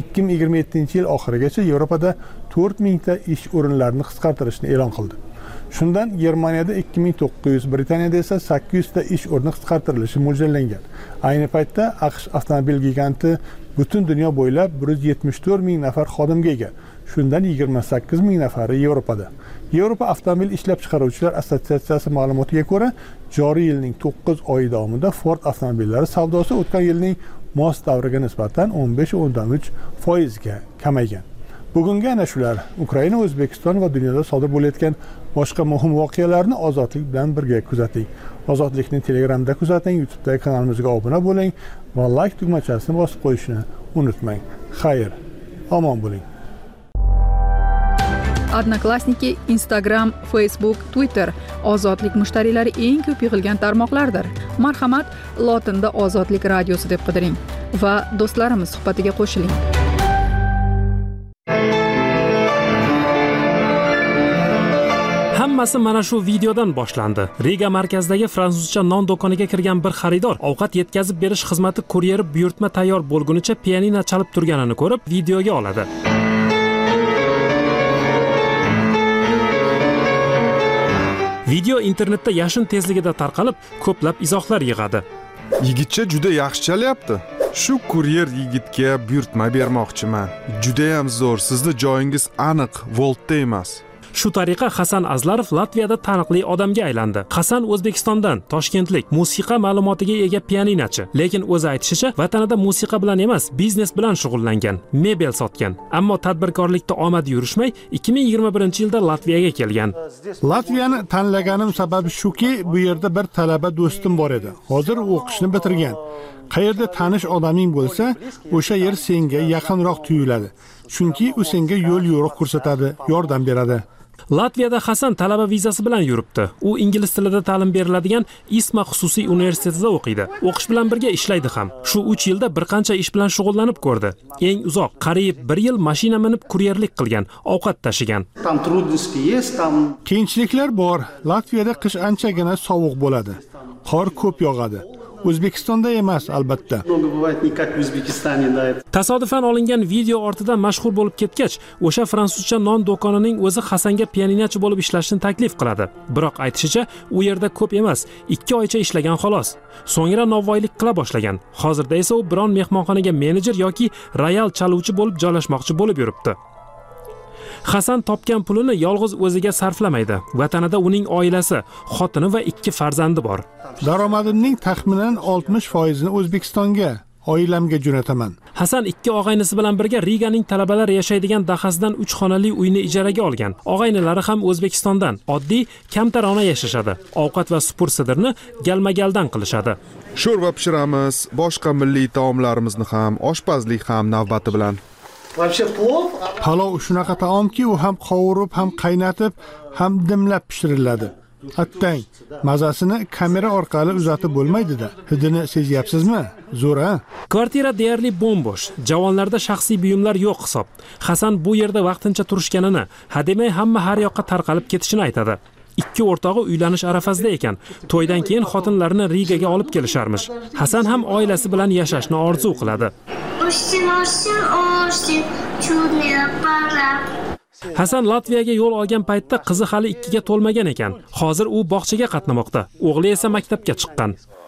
2027-yil oxirigacha Yevropada 4000 ta ish o'rinlarini qisqartirishni e'lon qildi. Shundan Germaniyada 2900, Britaniyada esa 800 ta ish o'rni qisqartirilishi mo'ljallangan. Ayni paytda AQSh avtomobil giganti butun dunyo bo'ylab 174 ming nafar xodimga ega. Shundan 28 ming nafari Yevropada. Yevropa avtomobil ishlab chiqaruvchilar assotsiatsiyasi ma'lumotiga ko'ra, joriy yilning 9 oyi davomida Ford avtomobillari savdosi o'tgan yilning mos davriga nisbatan 15.3% ga kamaygan. Bugungi ana shular Ukraina, O'zbekiston va dunyoda sodir bo'layotgan boshqa muhim voqealarni Ozodlik bilan birga kuzating. Ozodlikni Telegramda kuzating, YouTube'dagi kanalimizga obuna bo'ling va like tugmachasini bosib qo'yishni unutmang. Xayr, omon bo'ling. Odnoklassniki, Instagram, Facebook, Twitter Ozodlik mushtariylari eng ko'p yig'ilgan tarmoqlardir. Marhamat, lotinda Ozodlik radiosi deb qidiring va do'stlarimiz suhbatiga qo'shiling. Hammasi mana shu videodan boshlandi. Riga markazidagi fransuzcha non do'koniga kirgan bir xaridor ovqat yetkazib berish xizmati kuryeri buyurtma tayyor bo'lgunicha pianino chalib turganini ko'rib, videoga oladi. Video internetda yashin tezligida tarqalib, ko'plab izohlar yig'adi. Yigitcha juda yaxshi chalyapti. Shu kuryer yigitga buyurtma bermoqchiman. Juda ham zo'r, sizning joyingiz aniq Voltda emas. Shu tariqa Hasan Azlarov Latviyada taniqli odamga aylandi. Hasan O'zbekistondan, Toshkentlik, musiqa ma'lumotiga ega pianinachi, lekin o'zi aytishicha, vatanida musiqa bilan emas, biznes bilan shug'ullangan, mebel sotgan. Ammo tadbirkorlikda omadi yurishmay, 2021-yilda Latviyaga kelgan. Latviyani tanlaganim sababi shuki, bu yerda bir talaba do'stim bor edi. Hozir o'qishni bitirgan. Qayerda tanish odaming bo'lsa, o'sha yer senga yaqinroq tuyuladi. Chunki u senga yo'l yo'riq ko'rsatadi, yordam beradi. Latviyada Hasan talaba vizasi bilan yuribdi. U ingliz tilida ta'lim beriladigan ISMA xususiy universitetida o'qiydi. O'qish bilan birga ishlaydi ham. Shu 3 yilda bir qancha ish bilan shug'ullanib ko'rdi. Eng uzoq, qariyb 1 yil mashina minib kuryerlik qilgan, ovqat tashigan. Qiyinchiliklar bor. Latviyada qish anchagina sovuq bo'ladi. Qor ko'p yog'adi. O'zbekistonda emas, albatta. Tasodifan olingan video ortidan mashhur bo'lib ketgach, o'sha fransuzcha non do'konining o'zi Hasanga pianinachi bo'lib ishlashni taklif qiladi. Biroq aytishicha, u yerda ko'p emas, 2 oycha ishlagan xolos. So'ngra novvoylik qila boshlagan. Hozirda esa u biron mehmonxonaga menejer yoki royal chaluvchi bo'lib joylashmoqchi bo'lib yuribdi. Hasan topgan pulini yolg'iz o'ziga sarflamaydi. Vatanida uning oilasi, xotini va 2 farzandi bor. Daromadimning taxminan 60%ni O'zbekistonga, oilamga jo'nataman. Hasan 2 og'aynisi bilan birga Riganing talabalar yashaydigan dahasidan 3 xonali uyni ijaraga olgan. Og'aynilari ham O'zbekistondan, oddiy, kamtarona yashashadi. Ovqat va supur sidirni galma-galdan qilishadi. Sho'rva pishiramiz, boshqa milliy taomlarimizni ham, oshpazlik ham navbati bilan. Palov shunaqa taomki, u ham qovurib, ham qaynatib, ham dimlab pishiriladi. Attang, mazasini kamera orqali uzatib bo'lmaydi-da. Hidini sezyapsizmi? Zo'r-a? Kvartira deyarli bo'm-bo'sh. Javonlarda shaxsiy buyumlar yo'q hisob. Hasan bu yerda vaqtincha turishganini, hademay hamma har yoqqa tarqalib ketishini aytadi. 2 o'rtog'i uylanish arafasida ekan. To'ydan keyin xotinlarini Rigaga olib kelisharmish. Hasan ham oilasi bilan yashashni orzu qiladi. Hasan Latviyaga yo'l olgan paytda qizi hali 2 ga to'lmagan ekan. Hozir u bog'chaga qatnamoqda. O'g'li esa maktabga chiqqan.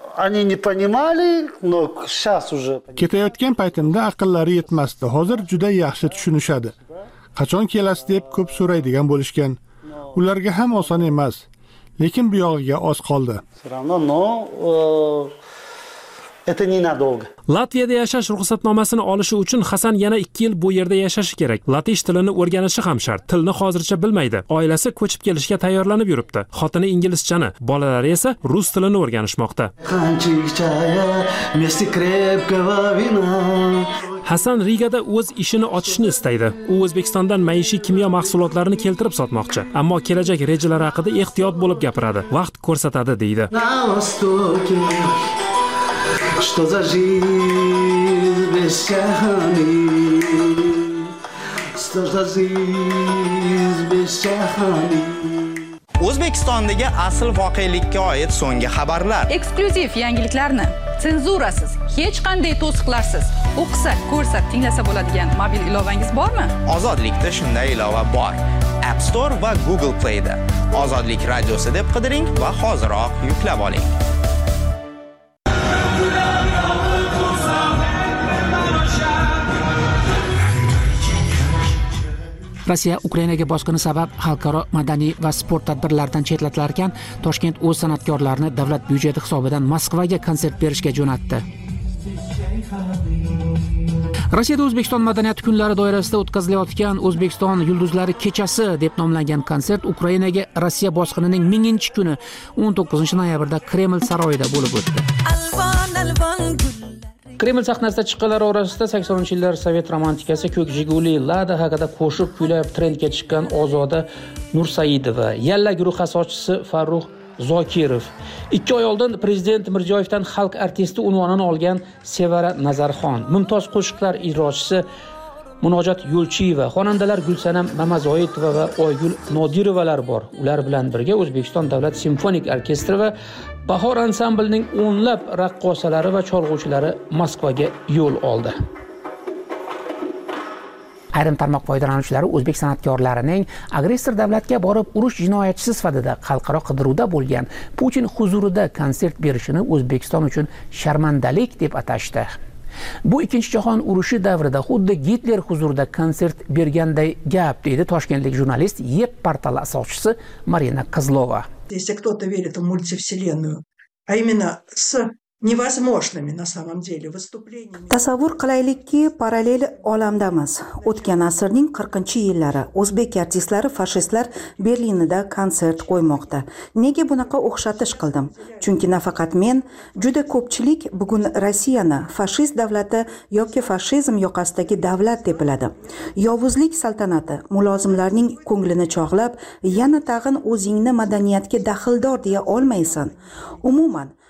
Ketayotgan paytimda aqllari yetmasdi. Hozir juda yaxshi tushunishadi. Qachon kelasiz deb ko'p so'raydigan bo'lishgan. Ularga ham oson emas, lekin bu yog'iga oz qoldi. Latviyada yashash ruxsatnomasini olishi uchun Hasan yana 2 yil bu yerda yashashi kerak. Latish tilini o'rganishi ham shart. Tilni hozircha bilmaydi. Oilasi ko'chib kelishga tayyorlanib yuribdi. Xotini inglizchani, bolalari esa rus tilini o'rganishmoqda. Hasan Rigada o'z ishini ochishni istaydi. U O'zbekistondan maishiy kimyo mahsulotlarini keltirib sotmoqchi, ammo kelajak rejalari haqida ehtiyot bo'lib gapiradi. Vaqt ko'rsatadi deydi. Что за жизнь без чахани? Что за жизнь без чахани? O'zbekistondagi asl voqelikka oid so'nggi xabarlar. Eksklyuziv yangiliklarni senzurasiz, hech qanday to'siqlarsiz o'qisa, ko'rsa, tinglasa bo'ladigan mobil ilovangiz bormi? Ozodlikda shunday ilova bor. App Store va Google Play da. Ozodlik radiosi deb qidiring va hoziroq yuklab oling. Rossiya Ukrainaga bosqini sabab xalqaro madaniy va sport tadbirlaridan chetlatilar ekan, Toshkent o'z san'atkorlarini davlat byudjeti hisobidan Moskvaga konsert berishga jo'natdi. Rossiyada O'zbekiston madaniyat kunlari doirasida o'tkazilayotgan O'zbekiston yulduzlari kechasi deb nomlangan konsert Ukrainaga Rossiya bosqinining 1000-kuni 19 noyabrda Kreml saroyida bo'lib o'tdi. Kreml sahnasida chiqqanlar orasida 80-yillar Sovet romantikasi Ko'k Jiguli, Lada haqida qo'shiq kuylab trendga chiqqan Ozoda Nursaidova, Yalla guruhi asoschisi Farruh Zokirov, 2 oy oldin prezident Mirziyoyevdan xalq artisti unvonini olgan Sevara Nazarxon, mumtoz qo'shiqlar ijrochisi Munojat Yo'lchiyeva, xonandalar Gulsanam Mamazoitova va Oygul Nodirovalar bor. Ular bilan birga O'zbekiston davlat simfonik orkestri va Bahor ansamblining o'nlab raqqosalari va cholg'uvchilari Moskvaga yo'l oldi. Ayrim tarmoq foydalanuvchilari o'zbek san'atkorlarining agressor davlatga borib urush jinoyatchisi sifatida xalqaro qidiruvda bo'lgan Putin huzurida konsert berishini O'zbekiston uchun sharmandalik deb atashdi. Bu Ikkinchi jahon urushi davrida xuddi Gitler huzurida konsert berganday gap, deydi toshkentlik jurnalist Yep portali asoschisi Marina Kozlova. Если кто-то верит в мультивселенную, а именно с невозможными на самом деле выступлениями. Tasavvur qilaylikki, parallel olamdamiz. O'tgan asrning 40-yillari o'zbek artistlari fashistlar Berlinda konsert qo'ymoqda. Nega bunaqa o'xshatish qildim? Chunki nafaqat men, juda ko'pchilik bugun Rossiyani fashist davlati yoki fashizm yoqasidagi davlat deb biladi. Yovuzlik saltanati mulozimlarning ko'nglini chog'lab, yana tag'in o'zingni madaniyatga daxldor deya olmaysan. Umuman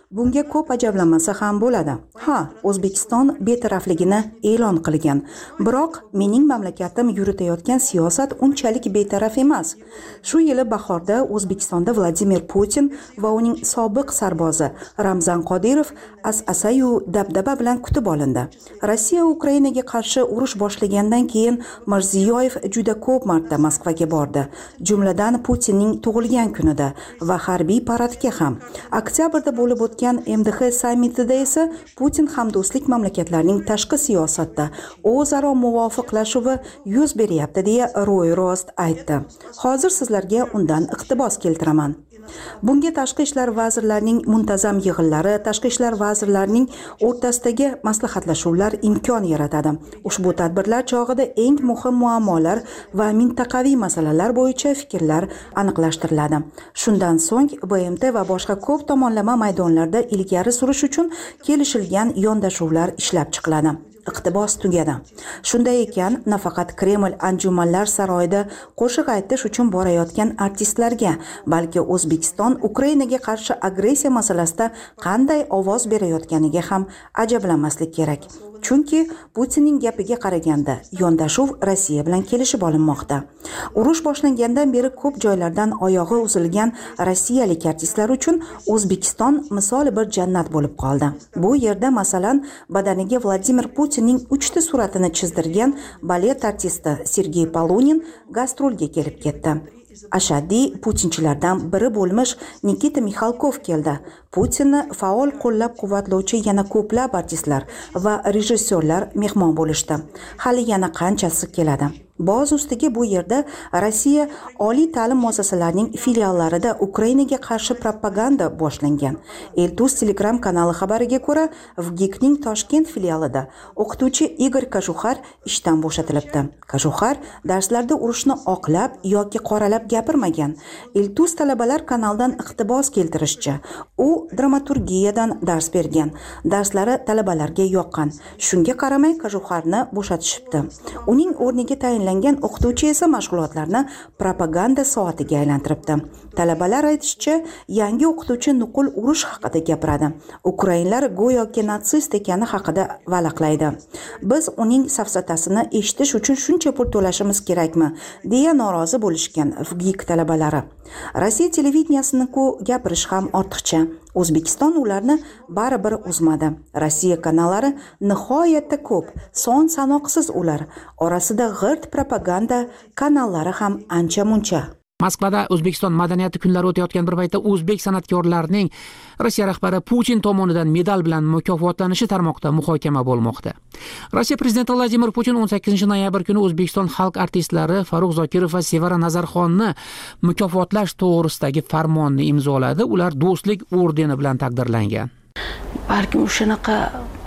bunga ko'p ajablanmasa ham bo'ladi. Ha, O'zbekiston betarafligini e'lon qilgan, biroq mening mamlakatim yuritayotgan siyosat unchalik betaraf emas. Shu yili bahorda O'zbekistonda Vladimir Putin va uning sobiq sarbozi Ramzan Qodirov as-asayu dabdaba bilan kutib olindi. Rossiya Ukrainaga qarshi urush boshlagandan keyin Mirziyoyev juda ko'p marta Moskvaga bordi, jumladan Putinning tug'ilgan kunida va harbiy paradga ham. Oktyabrda bo'lib o'tgan MDH sammitida esa Putin hamdo'stlik mamlakatlarning tashqi siyosatda o'zaro muvofiqlashuvi yuz beryapti deya ro'y-rost aytdi. Hozir sizlarga undan iqtibos keltiraman. Bunga tashqi ishlar vazirlarining muntazam yig'inlari, tashqi ishlar vazirlarining o'rtasidagi maslahatlashuvlar imkon yaratadi. Ushbu tadbirlar chog'ida eng muhim muammolar va mintaqaviy masalalar bo'yicha fikrlar aniqlashtiriladi. Shundan so'ng BMT va boshqa ko'p tomonlama maydonlarda ilgari surish uchun kelishilgan yondashuvlar ishlab chiqiladi. Iqtibos tugadi. Shunday ekan, nafaqat Kreml anjumanlar saroyida qo'shiq aytish uchun borayotgan artistlarga, balki O'zbekiston Ukrainaga qarshi agressiya masalasida qanday ovoz berayotganiga ham ajablanmaslik kerak. Chunki Putinning gapiga qaraganda yondashuv Rossiya bilan kelishib olinmoqda. Urush boshlangandan beri ko'p joylardan oyog'i uzilgan rossiyalik artistlar uchun O'zbekiston misoli bir jannat bo'lib qoldi. Bu yerda masalan badaniga Vladimir Putinning 3 ta suratini chizdirgan balet artisti Sergey Polunin gastrolga kelib ketdi. Ashaddiy putinchilardan biri bo'lmish Nikita Mixalkov keldi. Putinni faol qo'llab-quvvatlovchi yana ko'plab artistlar va rejissyorlar mehmon bo'lishdi. Hali yana qanchasi keladi. Boz ustiga bu yerda Rossiya oliy ta'lim muassasalarining filiallarida Ukrainaga qarshi propaganda boshlangan. Eltus Telegram kanali xabariga ko'ra, VGIKning Toshkent filialida o'qituvchi Igor Kashuxar ishdan bo'shatilibdi. Kashuxar darslarda urushni oqlab yoki qoralab gapirmagan. Eltus talabalar kanaldan iqtibos keltirishcha, u dramaturgiyadan dars bergan. Darslari talabalarga yoqqan. Shunga qaramay Kashuxarni bo'shatishibdi. Uning o'rniga tayinlangan o'qituvchi esa mashg'ulotlarni propaganda soatiga aylantiribdi. Talabalar aytishicha, yangi o'qituvchi nuqul urush haqida gapiradi. Ukrainlar go'yoki natsist ekani haqida valaqlaydi. Biz uning safsatasini eshitish uchun shuncha pul to'lashimiz kerakmi, deya norozi bo'lishgan VGIK talabalari. Rossiya televideniyasini-ku gapirish ham ortiqcha. O'zbekiston ularni baribir uzmadi. Rossiya kanallari nihoyatda ko'p, son sanoqsiz ular. Orasida g'irt propaganda kanallari ham ancha-muncha. Moskvada O'zbekiston madaniyati kunlari o'tayotgan bir paytda o'zbek san'atkorlarining Rossiya rahbari Putin tomonidan medal bilan mukofotlanishi tarmoqda muhokama bo'lmoqda. Rossiya prezidenti Vladimir Putin 18-noyabr kuni O'zbekiston xalq artistlari Farruh Zokirov va Sevara Nazarxonni mukofotlash to'g'risidagi farmonni imzoladi. Ular do'stlik ordeni bilan taqdirlangan. Balkim o'shanaqa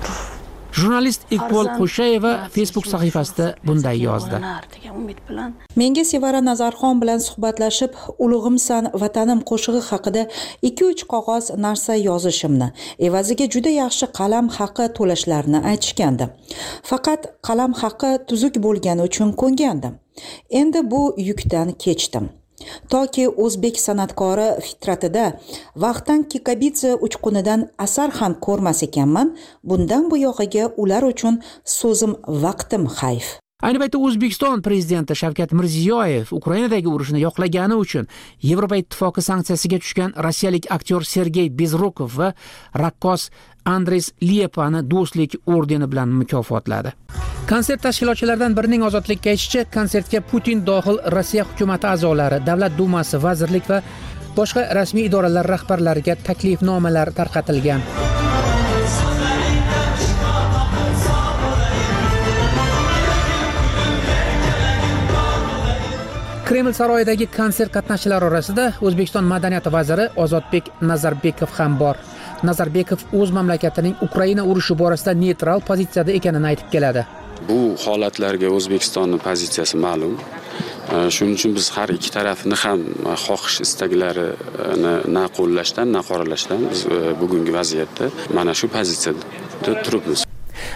Jurnalist Iqbol Qo'shayeva Facebook sahifasida bunday yozdi. Menga Sevara Nazarxon bilan suhbatlashib, ulug'imsan vatanim qo'shig'i haqida 2-3 qog'oz narsa yozishimni, evaziga juda yaxshi qalam haqi to'lashlarini aytishgandi. Faqat qalam haqi tuzuk bo'lgani uchun ko'ngandim. Endi bu yukdan kechdim. Toki o'zbek san'atkori fitratida vaqtdan Kikabidze uchqunidan asar ham ko'rmas ekanman, bundan bu yog'iga ular uchun so'zim vaqtim hayf. Ayni paytda O'zbekiston prezidenti Shavkat Mirziyoyev Ukrainadagi urushni yoqlagani uchun Yevropa ittifoqi sanksiyasiga tushgan rossiyalik aktyor Sergey Bezrukov va raqqos Andres Liepani do'stlik ordeni bilan mukofotladi. Konsert tashkilotchilaridan birining ozodlikka aytishicha, konsertga Putin dohil Rossiya hukumati a'zolari, Davlat dumasi, vazirlik va boshqa rasmiy idoralar rahbarlariga taklifnomalar tarqatilgan. Kreml saroyidagi konsert qatnashchilari orasida O'zbekiston madaniyat vaziri Ozodbek Nazarbekov ham bor. Nazarbekov o'z mamlakatining Ukraina urushi borasida neytral pozitsiyada ekanini aytib keladi. Bu holatlarga O'zbekistonning pozitsiyasi ma'lum. Shuning uchun biz har ikki tarafni ham xohish istaklarini na qo'llashdan, na qoralashdan biz bugungi vaziyatda mana shu pozitsiyada turibmiz.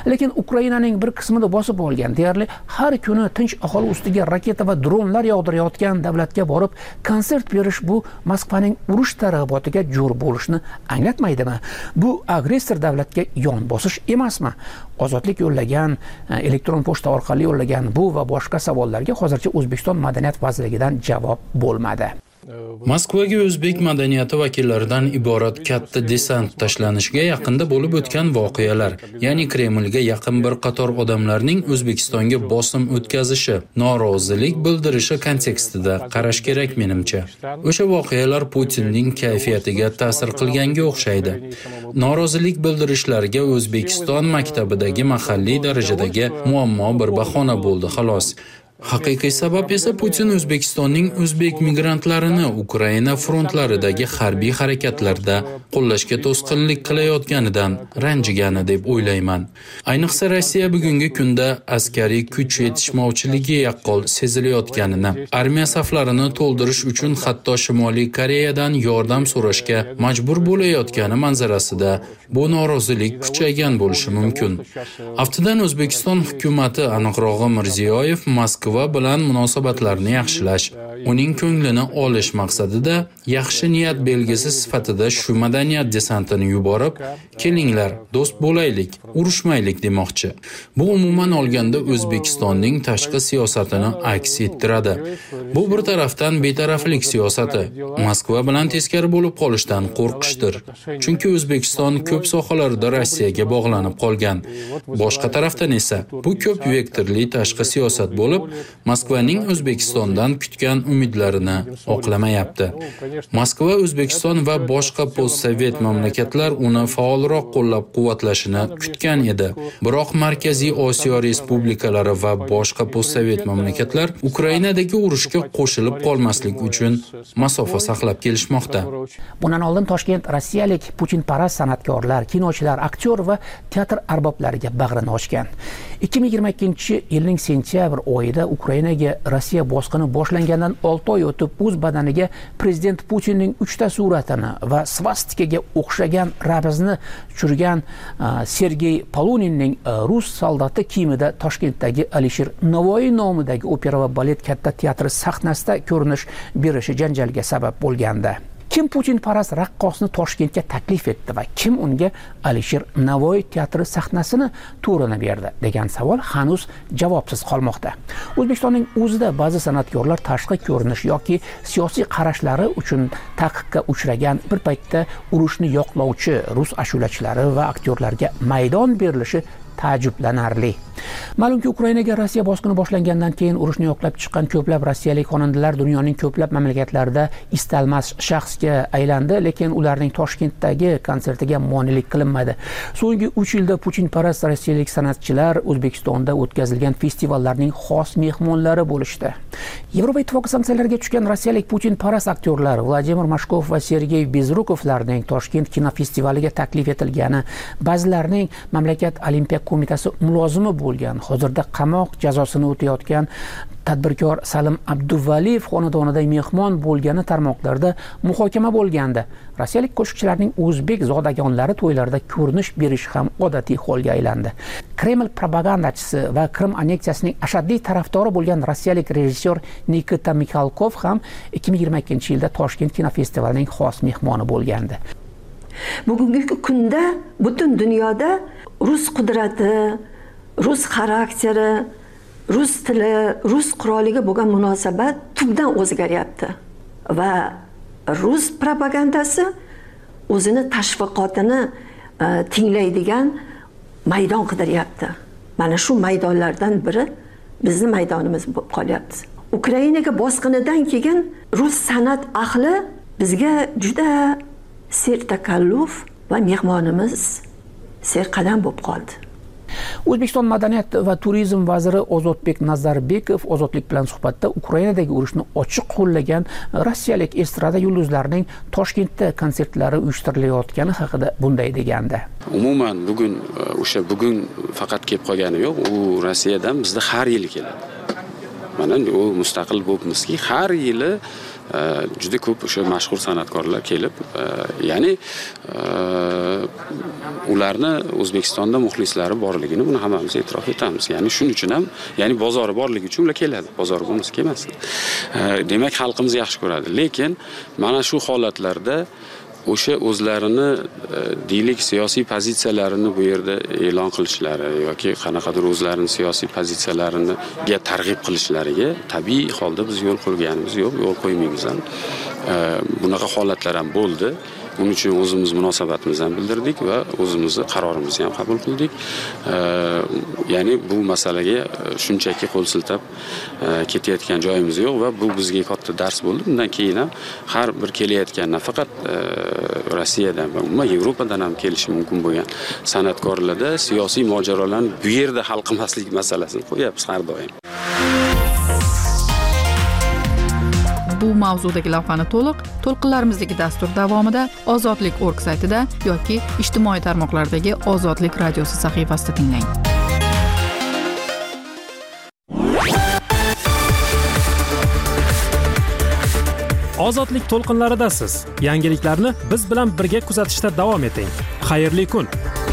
lekin Ukrainaning bir qismini bosib olgan, deyarli har kuni tinch aholi ustiga raketa va dronlar yog'dirayotgan davlatga borib konsert berish bu Moskvaning urush targ'ibotiga jo'r bo'lishni anglatmaydimi? Bu agressor davlatga yon bosish emasmi? Ozodlik yo'llagan, elektron pochta orqali yo'llagan bu va boshqa savollarga hozircha O'zbekiston Madaniyat vazirligidan javob bo'lmadi. Moskvaga o'zbek madaniyati vakillaridan iborat katta desant tashlanishiga yaqinda bo'lib o'tgan voqealar, ya'ni Kremlga yaqin bir qator odamlarning O'zbekistonga bosim o'tkazishi, norozilik bildirishi kontekstida qarash kerak menimcha. O'sha voqealar Putinning kayfiyatiga ta'sir qilganga o'xshaydi. Norozilik bildirishlariga O'zbekiston maktabidagi mahalliy darajadagi muammo bir bahona bo'ldi, xolos. Haqiqiy sabab esa Putin O'zbekistonning o'zbek migrantlarini Ukraina frontlaridagi harbiy harakatlarda qo'llashga to'sqinlik qilayotganidan ranjigani deb o'ylayman. Ayniqsa Rossiya bugungi kunda askariy kuch yetishmovchiligi yaqqol sezilayotganini, armiya saflarini to'ldirish uchun hatto Shimoliy Koreyadan yordam so'rashga majbur bo'layotgani manzarasida bu norozilik kuchaygan bo'lishi mumkin. Aftidan O'zbekiston hukumatı, aniqrog'i Mirziyoyev Moskva bilan munosabatlarni yaxshilash, uning ko'nglini olish maqsadida yaxshi niyat belgisi sifatida shu madaniyat desantini yuborib, kelinglar, do'st bo'laylik, urushmaylik demoqchi. Bu umuman olganda O'zbekistonning tashqi siyosatini aks ettiradi. Bu bir tarafdan betaraflik siyosati, Moskva bilan teskari bo'lib qolishdan qo'rqishdir. Chunki O'zbekiston ko'p sohalarda Rossiyaga bog'lanib qolgan. Boshqa tarafdan esa bu ko'p vektorli tashqi siyosat bo'lib, Moskvaning O'zbekistondan kutgan umidlarini oqlamayapti. Moskva, O'zbekiston va boshqa postsovet mamlakatlar uni faolroq qo'llab-quvvatlashini kutgan edi. Biroq Markaziy Osiyo respublikalari va boshqa postsovet mamlakatlar Ukrainadagi urushga qo'shilib qolmaslik uchun masofa saqlab kelishmoqda. Bundan oldin Toshkent rossiyalik Putinparast san'atkorlar, kinochilar, aktyor va teatr arboblariga bag'rini ochgan. 2022-yilning sentyabr oyida Ukrainaga Rossiya bosqini boshlangandan 6 oy o'tib o'z badaniga prezident Putinning 3 ta suratini va svastikaga o'xshagan ramzni tushirgan Sergey Poluninning rus soldati kiyimida Toshkentdagi Alisher Navoiy nomidagi opera va balet katta teatri sahnasida ko'rinish berishi janjalga sabab bo'lgandi. Kim Putinparast raqqosni Toshkentga taklif etdi va kim unga Alisher Navoiy teatri sahnasini to'rini berdi degan savol hanuz javobsiz qolmoqda. O'zbekistonning o'zida ba'zi san'atkorlar tashqi ko'rinish yoki siyosiy qarashlari uchun taqiqqa uchragan, bir paytda urushni yoqlovchi rus ashulachilari va aktyorlarga maydon berilishi ta'jublanarli. Ma'lumki, Ukrainaga Rossiya bosqini boshlangandan keyin urushni yoqlab chiqqan ko'plab rossiyalik xonandalar dunyoning ko'plab mamlakatlarida istalmas shaxsga aylandi, lekin ularning Toshkentdagi konsertiga monelik qilinmadi. So'nggi 3 yilda Putinparast rossiyalik san'atchilar O'zbekistonda o'tkazilgan festivallarning xos mehmonlari bo'lishdi. Yevropa Ittifoqi sanksiyalarga tushgan rossiyalik Putinparast aktyorlar Vladimir Mashkov va Sergey Bezrukovlarning Toshkent kinofestivaliga taklif etilgani, ba'zilarining mamlakat Olimpiya qo'mitasi mulozimi bo'lgan, hozirda qamoq jazosini o'tayotgan tadbirkor Salim Abduvaliyev xonadonida mehmon bo'lgani tarmoqlarda muhokama bo'lgandi. Rossiyalik qo'shiqchilarning o'zbek zodagonlari to'ylarida ko'rinish berishi ham odatiy holga aylandi. Kreml propagandachisi va Qrim anneksiyasining ashaddiy tarafdori bo'lgan rossiyalik rejissyor Nikita Mikhalkov ham 2022-yilda Toshkent kinofestivalining xos mehmoni bo'lgandi. Bugungi kunda butun dunyoda rus qudrati, rus xarakteri, rus tili, rus quroliga bo'lgan munosabat tubdan o'zgaryapti va rus propagandasi o'zini tashviqotini tinglaydigan maydon qidiryapti. Mana shu maydonlardan biri bizning maydonimiz bo'lib qolyapti. Ukrainaga bosqinidan keyin rus san'at ahli bizga juda sertakalluf va mehmonimiz serqadam bo'lib qoldi. O'zbekiston Madaniyat va turizm vaziri Ozodbek Nazarbekov ozodlik bilan suhbatda Ukrainadagi urushni ochiq qo'llagan rossiyalik estrada yulduzlarining Toshkentda konsertlari uyushtirilayotgani haqida bunday degandi. Umuman bugun faqat kelib qolgani yo'q, u Rossiyadan bizda har yili keladi. Mana u mustaqil bo'libmizki, har yili juda ko'p o'sha mashhur san'atkorlar kelib, ya'ni ularni O'zbekistonda muxlislari borligini buni hammamiz e'tirof etamiz. Ya'ni shuning uchun ham, ya'ni bozori borligi uchun ular keladi. Bozori bo'lmasa kelmasdi. Demak, xalqimiz yaxshi ko'radi. Lekin mana shu holatlarda o'sha o'zlarini deylik siyosiy pozitsiyalarini bu yerda e'lon qilishlari yoki qanaqadir o'zlarini siyosiy pozitsiyalariga targ'ib qilishlariga tabiiy holda biz yo'l qo'yganimiz yo'q, yo'l qo'ymaymiz ham. Bunaqa holatlar ham bo'ldi. Buning uchun o'zimiz munosabatimizni ham bildirdik va o'zimizni qarorimizni ham qabul qildik. Ya'ni bu masalaga shunchaki qo'l siltab ketayotgan joyimiz yo'q va bu bizga katta dars bo'ldi. Bundan keyin ham har bir kelayotgan nafaqat Rossiyadan va umuman Yevropadan ham kelishi mumkin bo'lgan san'atkorlarda siyosiy mojarolarni bu yerda hal qilmaslik masalasini qo'yapmiz har doim. Bu mavzudagi lavhani to'lqinlarimizdagi dastur davomida Ozodlik.org saytida yoki ijtimoiy tarmoqlardagi Ozodlik radiosi sahifasida tinglang. Ozodlik to'lqinlaridasiz. Yangiliklarni biz bilan birga kuzatishda davom eting. Xayrli kun.